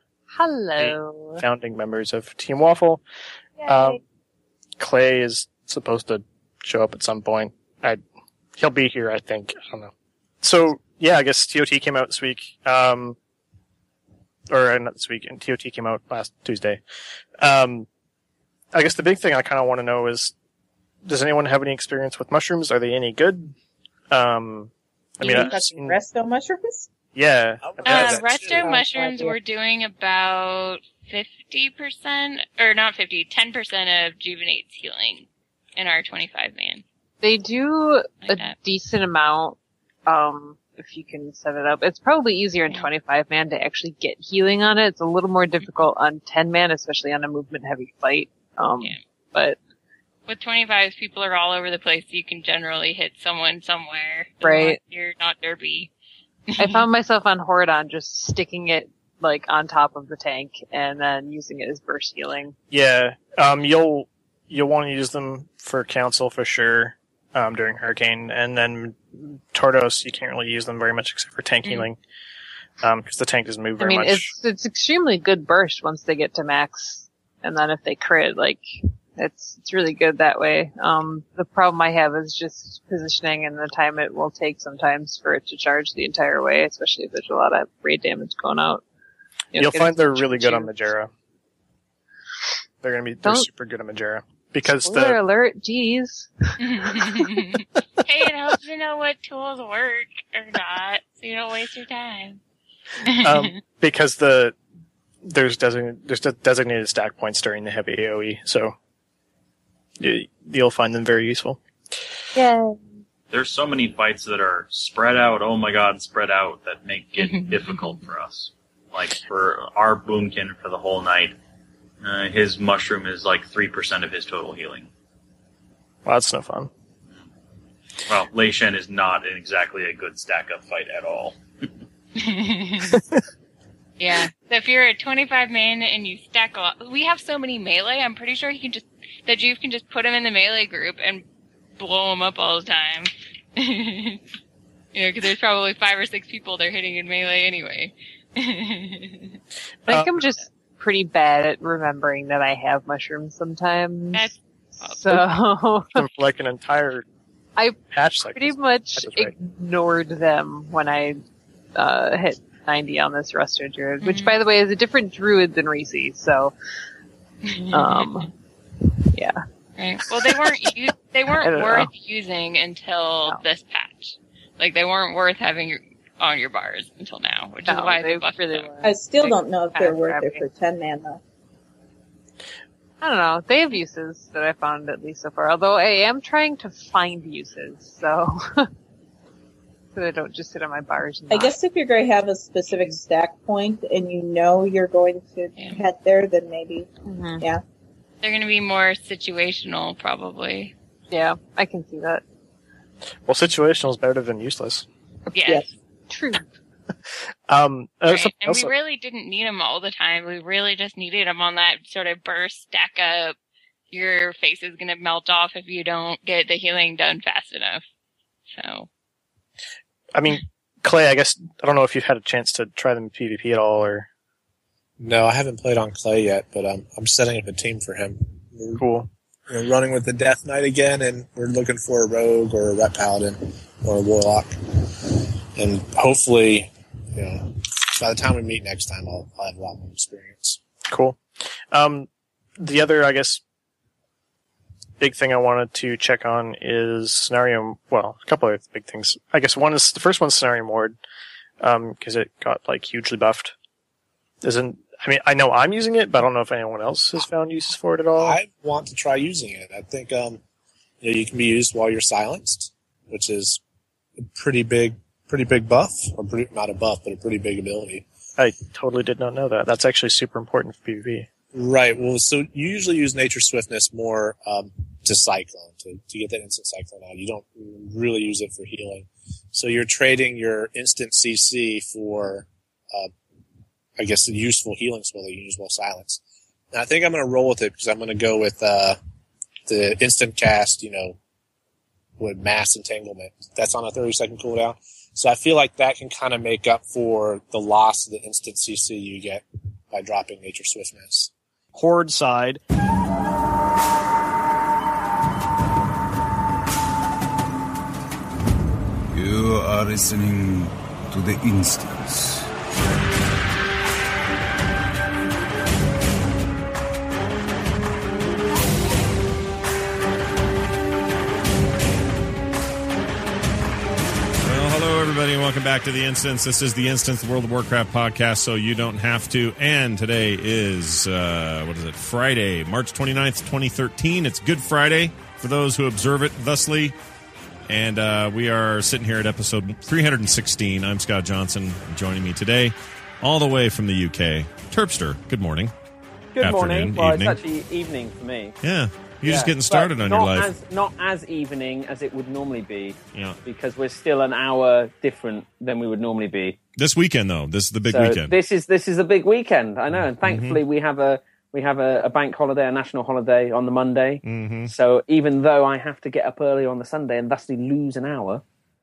S7: Hello.
S6: founding members of Team Waffle. Um, Clay is supposed to show up at some point. I, he'll be here, I think. I don't know. So, yeah, I guess T O T came out this week. Um, or uh, not this week, and T O T came out last Tuesday. Um, I guess the big thing I kind of want to know is, does anyone have any experience with mushrooms? Are they any good? Um, I
S7: You
S6: mean,
S7: mean
S6: I've
S7: like
S6: seen-
S7: resto mushrooms?
S6: yeah. I've had
S12: Uh,
S6: that
S12: resto
S6: too.
S12: mushrooms were doing about fifty percent, or not fifty, ten percent of Juvenate's healing in our twenty-five man.
S7: They do
S12: Like
S7: a
S12: that.
S7: decent amount, um, if you can set it up. It's probably easier in twenty-five man to actually get healing on it. It's a little more difficult on ten man, especially on a movement heavy fight. Um, but
S12: With twenty-fives, people are all over the place. So you can generally hit someone somewhere. as long
S7: Right.
S12: as You're not derby.
S7: I found myself on Hordon just sticking it like on top of the tank and then using it as burst healing.
S6: Yeah, um, you'll you'll want to use them for council for sure um, during Hurricane, and then Tordos you can't really use them very much except for tank
S7: Mm.
S6: healing because the tank doesn't move
S7: I
S6: very
S7: mean,
S6: much.
S7: it's it's extremely good burst once they get to max, and then if they crit, like it's it's really good that way. Um, the problem I have is just positioning and the time it will take sometimes for it to charge the entire way, especially if there's a lot of raid damage going out. You know,
S6: You'll
S7: get
S6: find
S7: it
S6: they're
S7: to
S6: really good
S7: you.
S6: on Majera. They're gonna be they're
S7: Don't-
S6: super good on Majera because
S7: Spoiler
S6: the
S7: alert, jeez.
S12: Hey, it helps to know what tools work or not, so you don't waste your time.
S6: um, because the there's designated there's de- designated stack points during the heavy AoE, so you, you'll find them very useful.
S7: Yeah.
S13: There's so many fights that are spread out, oh my god, spread out, that make it difficult for us. Like for our boomkin for the whole night, uh, his mushroom is like three percent of his total healing.
S6: Well, that's no fun.
S13: Well, Lei Shen is not exactly a good stack up fight at all.
S12: Yeah. So if you're a twenty-five man and you stack a lot, we have so many melee, I'm pretty sure he can just that Juve can just put them in the melee group and blow them up all the time. You know, because there's probably five or six people they're hitting in melee anyway.
S7: I think uh, I'm just pretty bad at remembering that I have mushrooms sometimes.
S12: That's
S7: so
S6: from like an entire
S7: I
S6: patch cycle.
S7: pretty much right. ignored them when I uh, hit ninety on this Rusted Druid, mm-hmm. which, by the way, is a different druid than Reese. So, um, yeah.
S12: Right. Well, they weren't u- they weren't worth know. using until no. this patch. Like they weren't worth having on your bars until now, which no, is why they really were.
S8: I still don't know if they're worth it for ten man though.
S7: I don't know. They have uses that I found at least so far. Although I am trying to find uses, so so they don't just sit on my bars. And
S8: I guess if you're going to have a specific stack point and you know you're going to yeah. head there, then maybe, mm-hmm. yeah.
S12: They're going to be more situational, probably.
S7: Yeah, I can see that.
S6: Well, situational is better than useless.
S12: Yes.
S8: yes.
S7: True.
S6: um, uh,
S12: right. And also, we really didn't need them all the time. We really just needed them on that sort of burst, stack up. Your face is going to melt off if you don't get the healing done fast enough. So.
S6: I mean, Clay, I guess, I don't know if you've had a chance to try them in PvP at all, or...
S14: No, I haven't played on Clay yet, but um, I'm setting up a team for him. We're,
S6: cool.
S14: We're running with the Death Knight again, and we're looking for a rogue or a Ret Paladin or a Warlock. And hopefully, you know, by the time we meet next time, I'll, I'll have a lot more experience.
S6: Cool. Um, the other, I guess, big thing I wanted to check on is scenario. Well, a couple of big things. I guess one is the first one's scenario mode, um, because it got like hugely buffed. Isn't I mean, I know I'm using it, but I don't know if anyone else has found uses for it at all.
S14: I want to try using it. I think um, you know, you can be used while you're silenced, which is a pretty big, pretty big buff, or pretty, not a buff, but a pretty big ability.
S6: I totally did not know that. That's actually super important for PvP.
S14: Right. Well, so you usually use Nature Swiftness more um, to Cyclone, to, to get that instant Cyclone out. You don't really use it for healing. So you're trading your instant C C for, uh, I guess, the useful healing spell that you use while silenced. And I think I'm going to roll with it because I'm going to go with uh, the instant cast, you know, with Mass Entanglement. That's on a thirty second cooldown. So I feel like that can kind of make up for the loss of the instant C C you get by dropping Nature Swiftness.
S15: Horde side.
S21: You are listening to the Instance.
S23: Everybody, and welcome back to The Instance. This is The Instance, the World of Warcraft podcast, so you don't have to. And today is, uh, what is it, Friday, March twenty-ninth, twenty thirteen. It's Good Friday for those who observe it thusly. And uh, we are sitting here at episode three hundred sixteen. I'm Scott Johnson. Joining me today, all the way from the U K, Terpster. Good morning. Good Afternoon, morning. Well, evening. it's actually evening for me. Yeah. You're yeah, just getting started on your life. As, not as evening as it would normally be. Yeah. Because we're still an hour different than we would normally be. This weekend, though, this is the big so weekend. This is this is a big weekend. I know, and thankfully mm-hmm. we have a we have a, a bank holiday, a national holiday on the Monday. Mm-hmm. So even though I have to get up early on the Sunday and thusly lose an hour,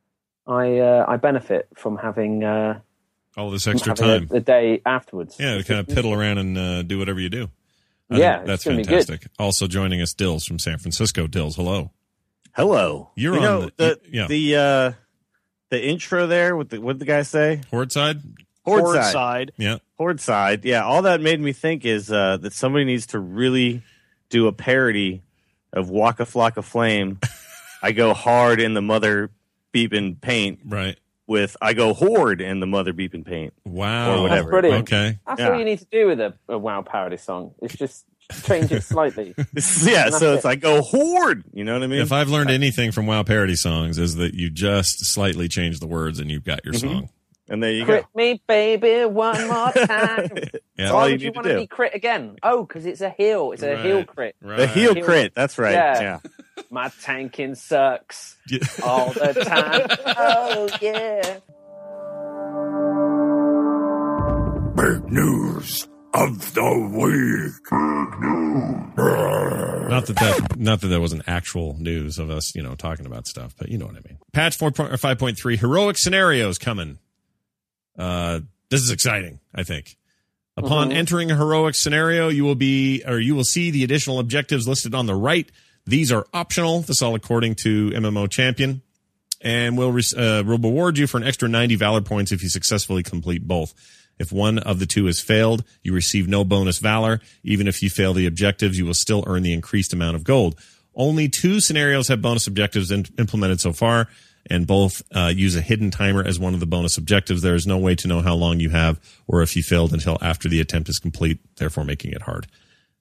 S23: I uh, I benefit from having uh, all this extra time the day afterwards. Yeah, to kind of piddle around and uh, do whatever you do. I yeah, that's it's fantastic. Also joining us, Dills from San Francisco. Dills, hello.
S24: Hello.
S23: You're
S24: you
S23: on
S24: know,
S23: the,
S24: the
S23: yeah.
S24: the uh, the intro there. What the what did the guy say?
S23: Horde side.
S24: Horde,
S23: Horde
S24: side.
S23: side. Yeah.
S24: Horde side. Yeah. All that made me think is uh, that somebody needs to really do a parody of Waka Flocka Flame. I go hard in the mother beeping paint.
S23: Right.
S24: With I go horde in the mother beeping paint.
S23: Wow.
S24: Or whatever.
S23: That's brilliant. Okay. That's yeah. all you need to do with a, a WoW parody song. It's just change it slightly.
S24: yeah, so it's it. like go horde. You know what I mean?
S23: If I've learned anything from WoW parody songs, is that you just slightly change the words and you've got your mm-hmm. song.
S24: And there you
S23: crit
S24: go.
S23: me, baby, one more time.
S24: yeah.
S23: Why
S24: all you
S23: would
S24: need
S23: you
S24: to
S23: want
S24: do.
S23: to be crit again? Oh, because it's a heal. It's a right. heal crit.
S24: Right. The heal, heal crit. That's right. Yeah. yeah.
S23: My tanking sucks yeah. all the time. Oh, yeah.
S21: Big news. of the week.
S23: Not that that, not that that wasn't actual news of us, you know, talking about stuff, but you know what I mean. Patch four point five point three, heroic scenarios coming. Uh, this is exciting, I think. Upon
S3: Mhm.
S23: entering a heroic scenario, you will be, or you will see the additional objectives listed on the right. These are optional. This all according to M M O Champion, and will re- uh, will reward you for an extra ninety Valor points if you successfully complete both. If one of the two has failed, you receive no bonus Valor. Even if you fail the objectives, you will still earn the increased amount of gold. Only two scenarios have bonus objectives in- implemented so far, and both uh, use a hidden timer as one of the bonus objectives. There is no way to know how long you have or if you failed until after the attempt is complete, therefore making it hard.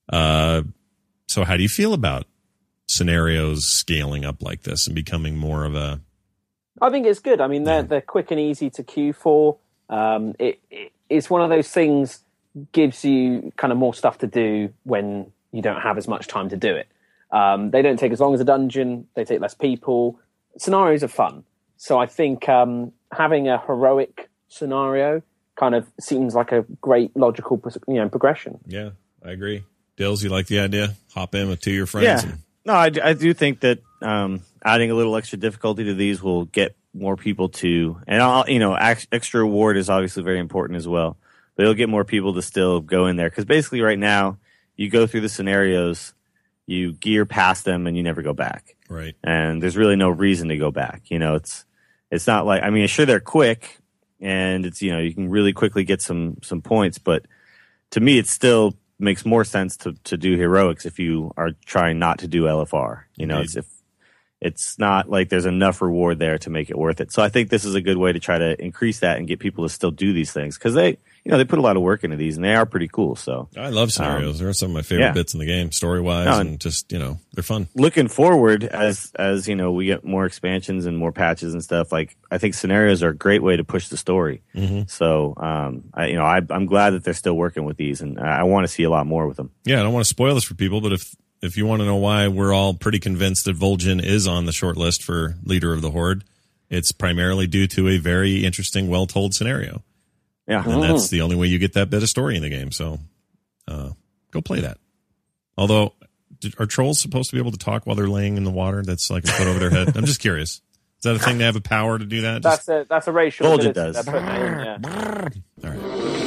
S23: Uh, so how do you feel about scenarios scaling up like this and becoming more of a...
S3: I think it's good. I mean, they're they're quick and easy to queue for. Um, it, it it's one of those things, gives you kind of more stuff to do when you don't have as much time to do it. Um, they don't take as long as a dungeon. They take less people. Scenarios are fun. So I think um, having a heroic scenario kind of seems like a great logical, you know, progression.
S23: Yeah, I agree. Dills, you like the idea? Hop in with two of your friends.
S24: Yeah.
S23: And-
S24: No, I, I do think that um, adding a little extra difficulty to these will get more people to, and I'll, you know, ex- extra reward is obviously very important as well. But it'll get more people to still go in there because basically right now you go through the scenarios, you gear past them, and you never go back.
S23: Right.
S24: And there's really no reason to go back. You know, it's it's not like, I mean, sure they're quick, and it's, you know, you can really quickly get some some points, but to me, it still makes more sense to, to do heroics if you are trying not to do L F R. You know,
S23: Indeed.
S24: it's if it's not like there's enough reward there to make it worth it. So I think this is a good way to try to increase that and get people to still do these things because they, you know, they put a lot of work into these and they are pretty cool. So
S23: I love scenarios.
S24: Um,
S23: They're some of my favorite
S24: yeah.
S23: bits in the game, story wise,
S24: No,
S23: and,
S24: and-
S23: just, you know, they're fun.
S24: looking forward as as you know we get more expansions and more patches and stuff, like I think scenarios are a great way to push the story.
S23: Mhm.
S24: So um I, you know I, I'm glad that they're still working with these, and I, I want to see a lot more with them.
S23: Yeah, I don't want to spoil this for people, but if if you want to know why we're all pretty convinced that Vol'jin is on the short list for leader of the Horde, it's primarily due to a very interesting, well-told scenario.
S24: Yeah.
S23: And that's the only way you get that bit of story in the game. So uh, go play that. Although, did, are trolls supposed to be able to talk while they're laying in the water? That's like a foot over their head. I'm just curious. Is that a thing they have a power to do that? Just,
S3: That's a that's a racial
S24: Vol'jin
S3: ability.
S24: does.
S3: They're putting in, yeah.
S23: all right.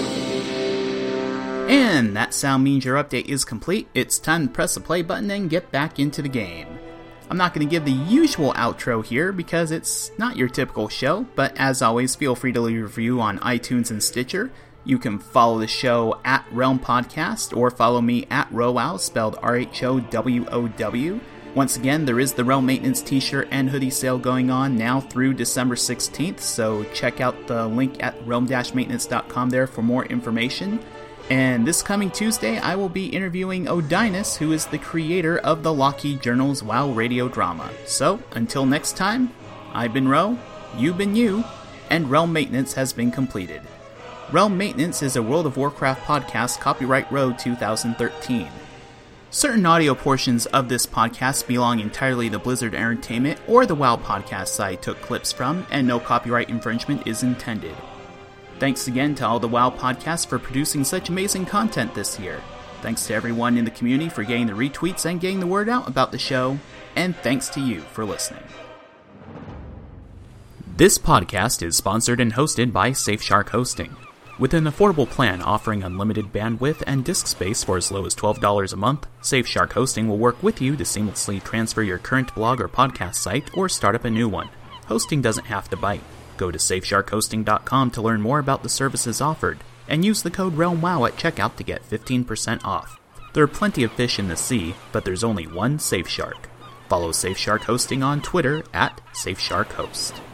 S5: And that sound means your update is complete. It's time to press the play button and get back into the game. I'm not going to give the usual outro here because it's not your typical show, but as always, feel free to leave a review on iTunes and Stitcher. You can follow the show at Realm Podcast or follow me at Rowow, spelled R H O W O W. Once again, there is the Realm Maintenance t-shirt and hoodie sale going on now through December sixteenth, so check out the link at realm dash maintenance dot com there for more information. And this coming Tuesday, I will be interviewing Odinus, who is the creator of the Lockheed Journal's WoW radio drama. So, until next time, I've been Ro, you've been you, and Realm Maintenance has been completed. Realm Maintenance is a World of Warcraft podcast, copyright Ro two thousand thirteen. Certain audio portions of this podcast belong entirely to Blizzard Entertainment or the WoW podcast site took clips from, and no copyright infringement is intended. Thanks again to all the WoW podcasts for producing such amazing content this year. Thanks to everyone in the community for getting the retweets and getting the word out about the show, and thanks to you for listening. This podcast is sponsored and hosted by Safeshark Hosting. With an affordable plan offering unlimited bandwidth and disk space for as low as twelve dollars a month, Safeshark Hosting will work with you to seamlessly transfer your current blog or podcast site or start up a new one. Hosting doesn't have to bite. Go to safe shark hosting dot com to learn more about the services offered, and use the code REALMWOW at checkout to get fifteen percent off. There are plenty of fish in the sea, but there's only one Safe Shark. Follow Safe Shark Hosting on Twitter at SafeSharkHost.